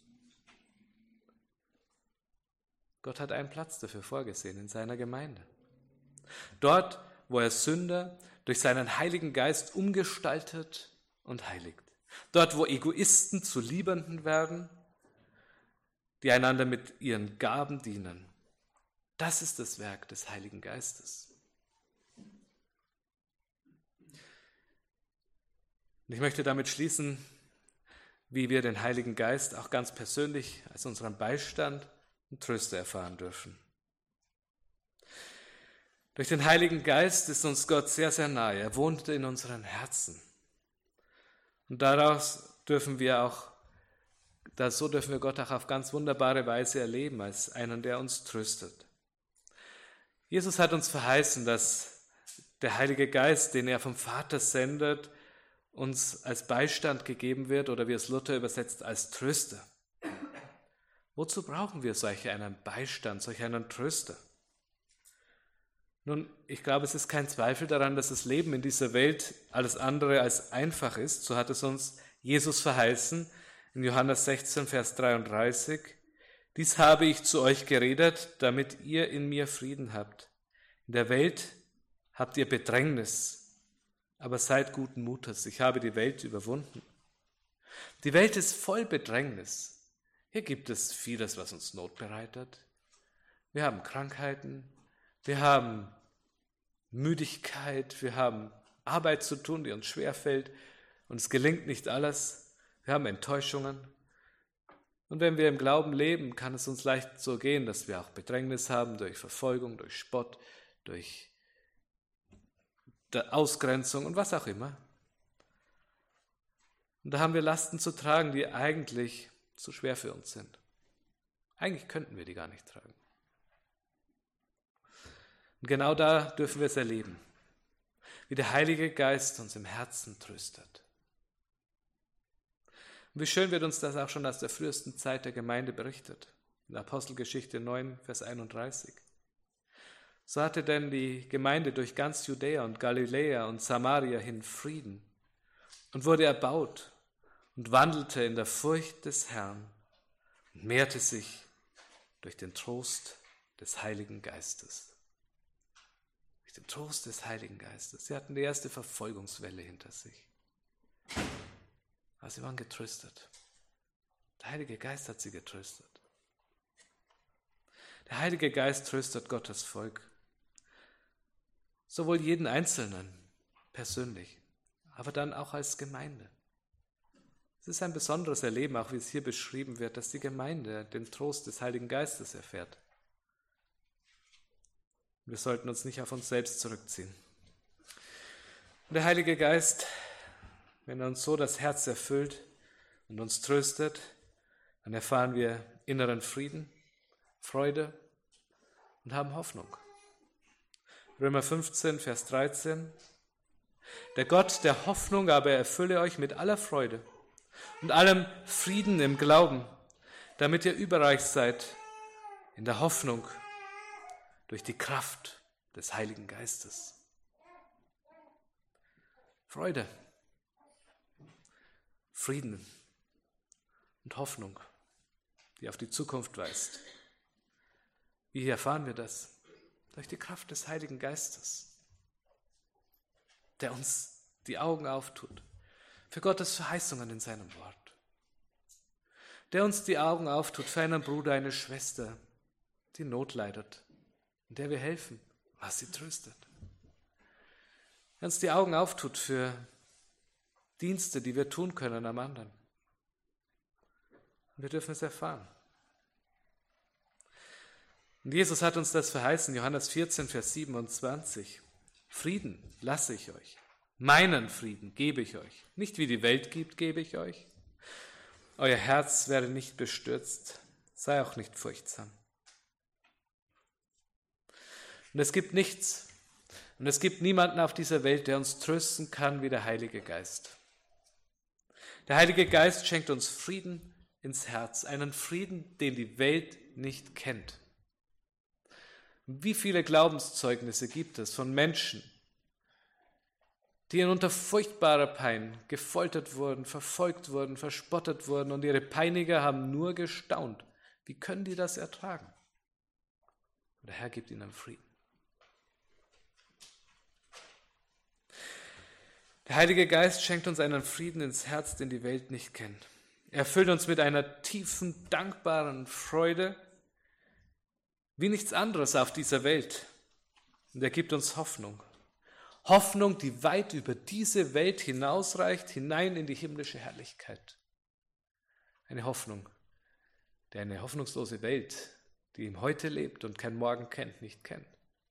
Gott hat einen Platz dafür vorgesehen in seiner Gemeinde. Dort, wo er Sünder durch seinen Heiligen Geist umgestaltet und heiligt. Dort, wo Egoisten zu Liebenden werden, die einander mit ihren Gaben dienen. Das ist das Werk des Heiligen Geistes. Und ich möchte damit schließen, wie wir den Heiligen Geist auch ganz persönlich als unseren Beistand und Tröster erfahren dürfen. Durch den Heiligen Geist ist uns Gott sehr, sehr nahe. Er wohnt in unseren Herzen. Und daraus dürfen wir auch, so dürfen wir Gott auch auf ganz wunderbare Weise erleben, als einen, der uns tröstet. Jesus hat uns verheißen, dass der Heilige Geist, den er vom Vater sendet, uns als Beistand gegeben wird oder wie es Luther übersetzt, als Tröster. Wozu brauchen wir solch einen Beistand, solch einen Tröster? Nun, ich glaube, es ist kein Zweifel daran, dass das Leben in dieser Welt alles andere als einfach ist. So hat es uns Jesus verheißen in Johannes sechzehn, Vers dreiunddreißig. Dies habe ich zu euch geredet, damit ihr in mir Frieden habt. In der Welt habt ihr Bedrängnis, aber seid guten Mutes. Ich habe die Welt überwunden. Die Welt ist voll Bedrängnis. Hier gibt es vieles, was uns Not bereitet. Wir haben Krankheiten, wir haben Müdigkeit, wir haben Arbeit zu tun, die uns schwerfällt und es gelingt nicht alles. Wir haben Enttäuschungen. Und wenn wir im Glauben leben, kann es uns leicht so gehen, dass wir auch Bedrängnis haben durch Verfolgung, durch Spott, durch Ausgrenzung und was auch immer. Und da haben wir Lasten zu tragen, die eigentlich zu schwer für uns sind. Eigentlich könnten wir die gar nicht tragen. Und genau da dürfen wir es erleben, wie der Heilige Geist uns im Herzen tröstet. Und wie schön wird uns das auch schon aus der frühesten Zeit der Gemeinde berichtet. In Apostelgeschichte neun, Vers einunddreißig. So hatte denn die Gemeinde durch ganz Judäa und Galiläa und Samaria hin Frieden und wurde erbaut und wandelte in der Furcht des Herrn und mehrte sich durch den Trost des Heiligen Geistes. Durch den Trost des Heiligen Geistes. Sie hatten die erste Verfolgungswelle hinter sich. Aber sie waren getröstet. Der Heilige Geist hat sie getröstet. Der Heilige Geist tröstet Gottes Volk. Sowohl jeden Einzelnen persönlich, aber dann auch als Gemeinde. Es ist ein besonderes Erleben, auch wie es hier beschrieben wird, dass die Gemeinde den Trost des Heiligen Geistes erfährt. Wir sollten uns nicht auf uns selbst zurückziehen. Und der Heilige Geist, wenn er uns so das Herz erfüllt und uns tröstet, dann erfahren wir inneren Frieden, Freude und haben Hoffnung. Römer fünfzehn, Vers dreizehn. Der Gott der Hoffnung aber erfülle euch mit aller Freude und allem Frieden im Glauben, damit ihr überreich seid in der Hoffnung durch die Kraft des Heiligen Geistes. Freude, Frieden und Hoffnung, die auf die Zukunft weist. Wie erfahren wir das? Durch die Kraft des Heiligen Geistes, der uns die Augen auftut für Gottes Verheißungen in seinem Wort, der uns die Augen auftut für einen Bruder, eine Schwester, die Not leidet, in der wir helfen, was sie tröstet. Der uns die Augen auftut für Dienste, die wir tun können am anderen. Und wir dürfen es erfahren. Und Jesus hat uns das verheißen, Johannes vierzehn, Vers siebenundzwanzig. Frieden lasse ich euch, meinen Frieden gebe ich euch. Nicht wie die Welt gibt, gebe ich euch. Euer Herz werde nicht bestürzt, sei auch nicht furchtsam. Und es gibt nichts und es gibt niemanden auf dieser Welt, der uns trösten kann wie der Heilige Geist. Der Heilige Geist schenkt uns Frieden ins Herz, einen Frieden, den die Welt nicht kennt. Wie viele Glaubenszeugnisse gibt es von Menschen, die unter furchtbarer Pein gefoltert wurden, verfolgt wurden, verspottet wurden und ihre Peiniger haben nur gestaunt. Wie können die das ertragen? Und der Herr gibt ihnen Frieden. Der Heilige Geist schenkt uns einen Frieden ins Herz, den die Welt nicht kennt. Er erfüllt uns mit einer tiefen, dankbaren Freude, wie nichts anderes auf dieser Welt. Und er gibt uns Hoffnung. Hoffnung, die weit über diese Welt hinausreicht, hinein in die himmlische Herrlichkeit. Eine Hoffnung, die eine hoffnungslose Welt, die im Heute lebt und kein Morgen kennt, nicht kennt.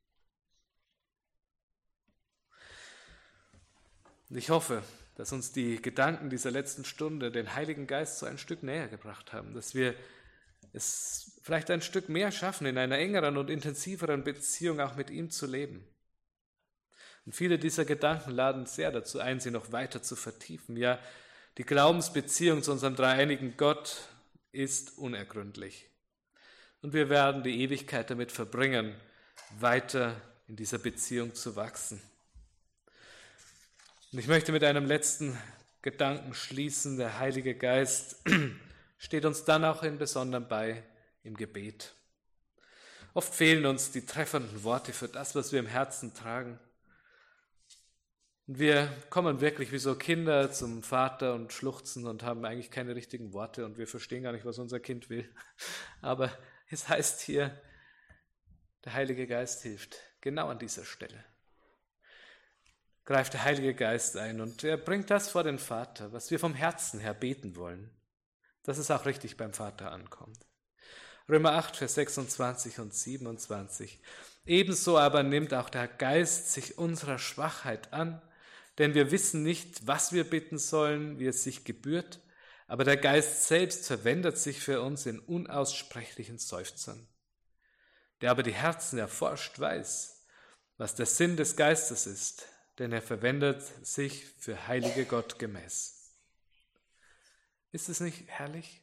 Und ich hoffe, dass uns die Gedanken dieser letzten Stunde den Heiligen Geist so ein Stück näher gebracht haben, dass wir es vielleicht ein Stück mehr schaffen, in einer engeren und intensiveren Beziehung auch mit ihm zu leben. Und viele dieser Gedanken laden sehr dazu ein, sie noch weiter zu vertiefen. Ja, die Glaubensbeziehung zu unserem dreieinigen Gott ist unergründlich. Und wir werden die Ewigkeit damit verbringen, weiter in dieser Beziehung zu wachsen. Und ich möchte mit einem letzten Gedanken schließen. Der Heilige Geist steht uns dann auch in Besonderem bei im Gebet. Oft fehlen uns die treffenden Worte für das, was wir im Herzen tragen. Und wir kommen wirklich wie so Kinder zum Vater und schluchzen und haben eigentlich keine richtigen Worte und wir verstehen gar nicht, was unser Kind will. Aber es heißt hier, der Heilige Geist hilft genau an dieser Stelle. Greift der Heilige Geist ein und er bringt das vor den Vater, was wir vom Herzen her beten wollen, dass es auch richtig beim Vater ankommt. Römer acht, Vers sechsundzwanzig und siebenundzwanzig. Ebenso aber nimmt auch der Geist sich unserer Schwachheit an, denn wir wissen nicht, was wir bitten sollen, wie es sich gebührt, aber der Geist selbst verwendet sich für uns in unaussprechlichen Seufzern. Der aber die Herzen erforscht, weiß, was der Sinn des Geistes ist, denn er verwendet sich für heilige Gott gemäß. Ist es nicht herrlich?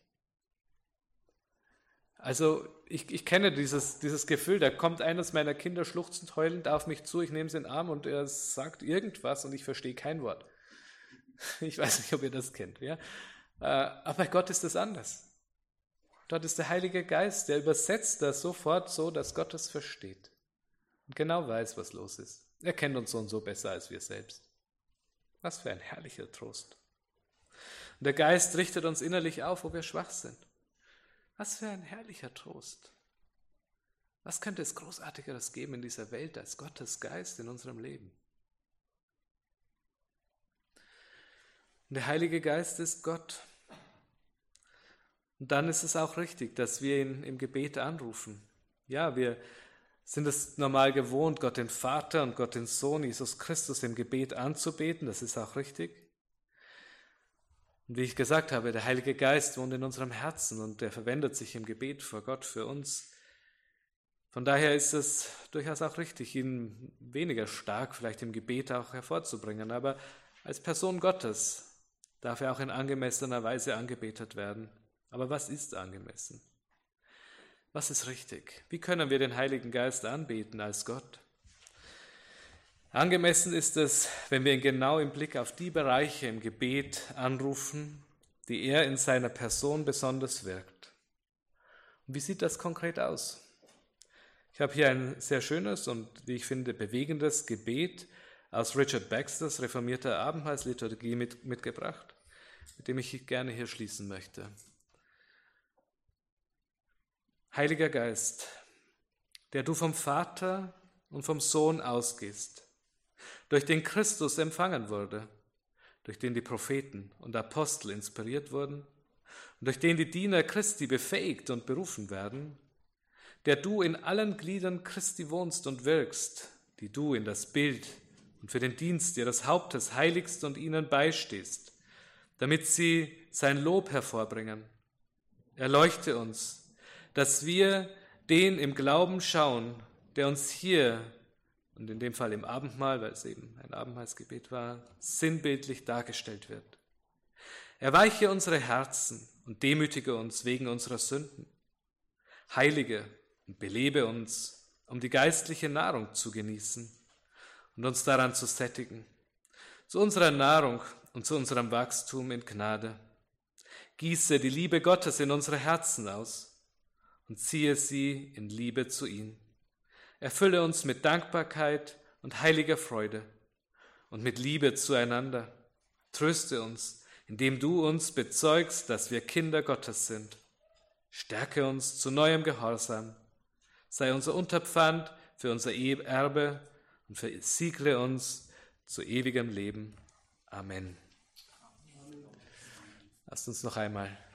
Also ich, ich kenne dieses, dieses Gefühl, da kommt eines meiner Kinder schluchzend, heulend auf mich zu, ich nehme sie in den Arm und er sagt irgendwas und ich verstehe kein Wort. Ich weiß nicht, ob ihr das kennt. Ja? Aber bei Gott ist das anders. Dort ist der Heilige Geist, der übersetzt das sofort so, dass Gott es versteht und genau weiß, was los ist. Er kennt uns so und so besser als wir selbst. Was für ein herrlicher Trost. Und der Geist richtet uns innerlich auf, wo wir schwach sind. Was für ein herrlicher Trost. Was könnte es Großartigeres geben in dieser Welt als Gottes Geist in unserem Leben? Und der Heilige Geist ist Gott. Und dann ist es auch richtig, dass wir ihn im Gebet anrufen. Ja, wir sind es normal gewohnt, Gott den Vater und Gott den Sohn, Jesus Christus im Gebet anzubeten. Das ist auch richtig. Und wie ich gesagt habe, der Heilige Geist wohnt in unserem Herzen und der verwendet sich im Gebet vor Gott für uns. Von daher ist es durchaus auch richtig, ihn weniger stark vielleicht im Gebet auch hervorzubringen. Aber als Person Gottes darf er auch in angemessener Weise angebetet werden. Aber was ist angemessen? Was ist richtig? Wie können wir den Heiligen Geist anbeten als Gott? Angemessen ist es, wenn wir ihn genau im Blick auf die Bereiche im Gebet anrufen, die er in seiner Person besonders wirkt. Und wie sieht das konkret aus? Ich habe hier ein sehr schönes und, wie ich finde, bewegendes Gebet aus Richard Baxters reformierter Abendmahlsliturgie mit, mitgebracht, mit dem ich gerne hier schließen möchte. Heiliger Geist, der du vom Vater und vom Sohn ausgehst, durch den Christus empfangen wurde, durch den die Propheten und Apostel inspiriert wurden und durch den die Diener Christi befähigt und berufen werden, der du in allen Gliedern Christi wohnst und wirkst, die du in das Bild und für den Dienst ihres Hauptes heiligst und ihnen beistehst, damit sie sein Lob hervorbringen. Erleuchte uns, dass wir den im Glauben schauen, der uns hier, und in dem Fall im Abendmahl, weil es eben ein Abendmahlsgebet war, sinnbildlich dargestellt wird. Erweiche unsere Herzen und demütige uns wegen unserer Sünden. Heilige und belebe uns, um die geistliche Nahrung zu genießen und uns daran zu sättigen, zu unserer Nahrung und zu unserem Wachstum in Gnade. Gieße die Liebe Gottes in unsere Herzen aus und ziehe sie in Liebe zu ihm. Erfülle uns mit Dankbarkeit und heiliger Freude und mit Liebe zueinander. Tröste uns, indem du uns bezeugst, dass wir Kinder Gottes sind. Stärke uns zu neuem Gehorsam. Sei unser Unterpfand für unser Erbe und versiegle uns zu ewigem Leben. Amen. Lasst uns noch einmal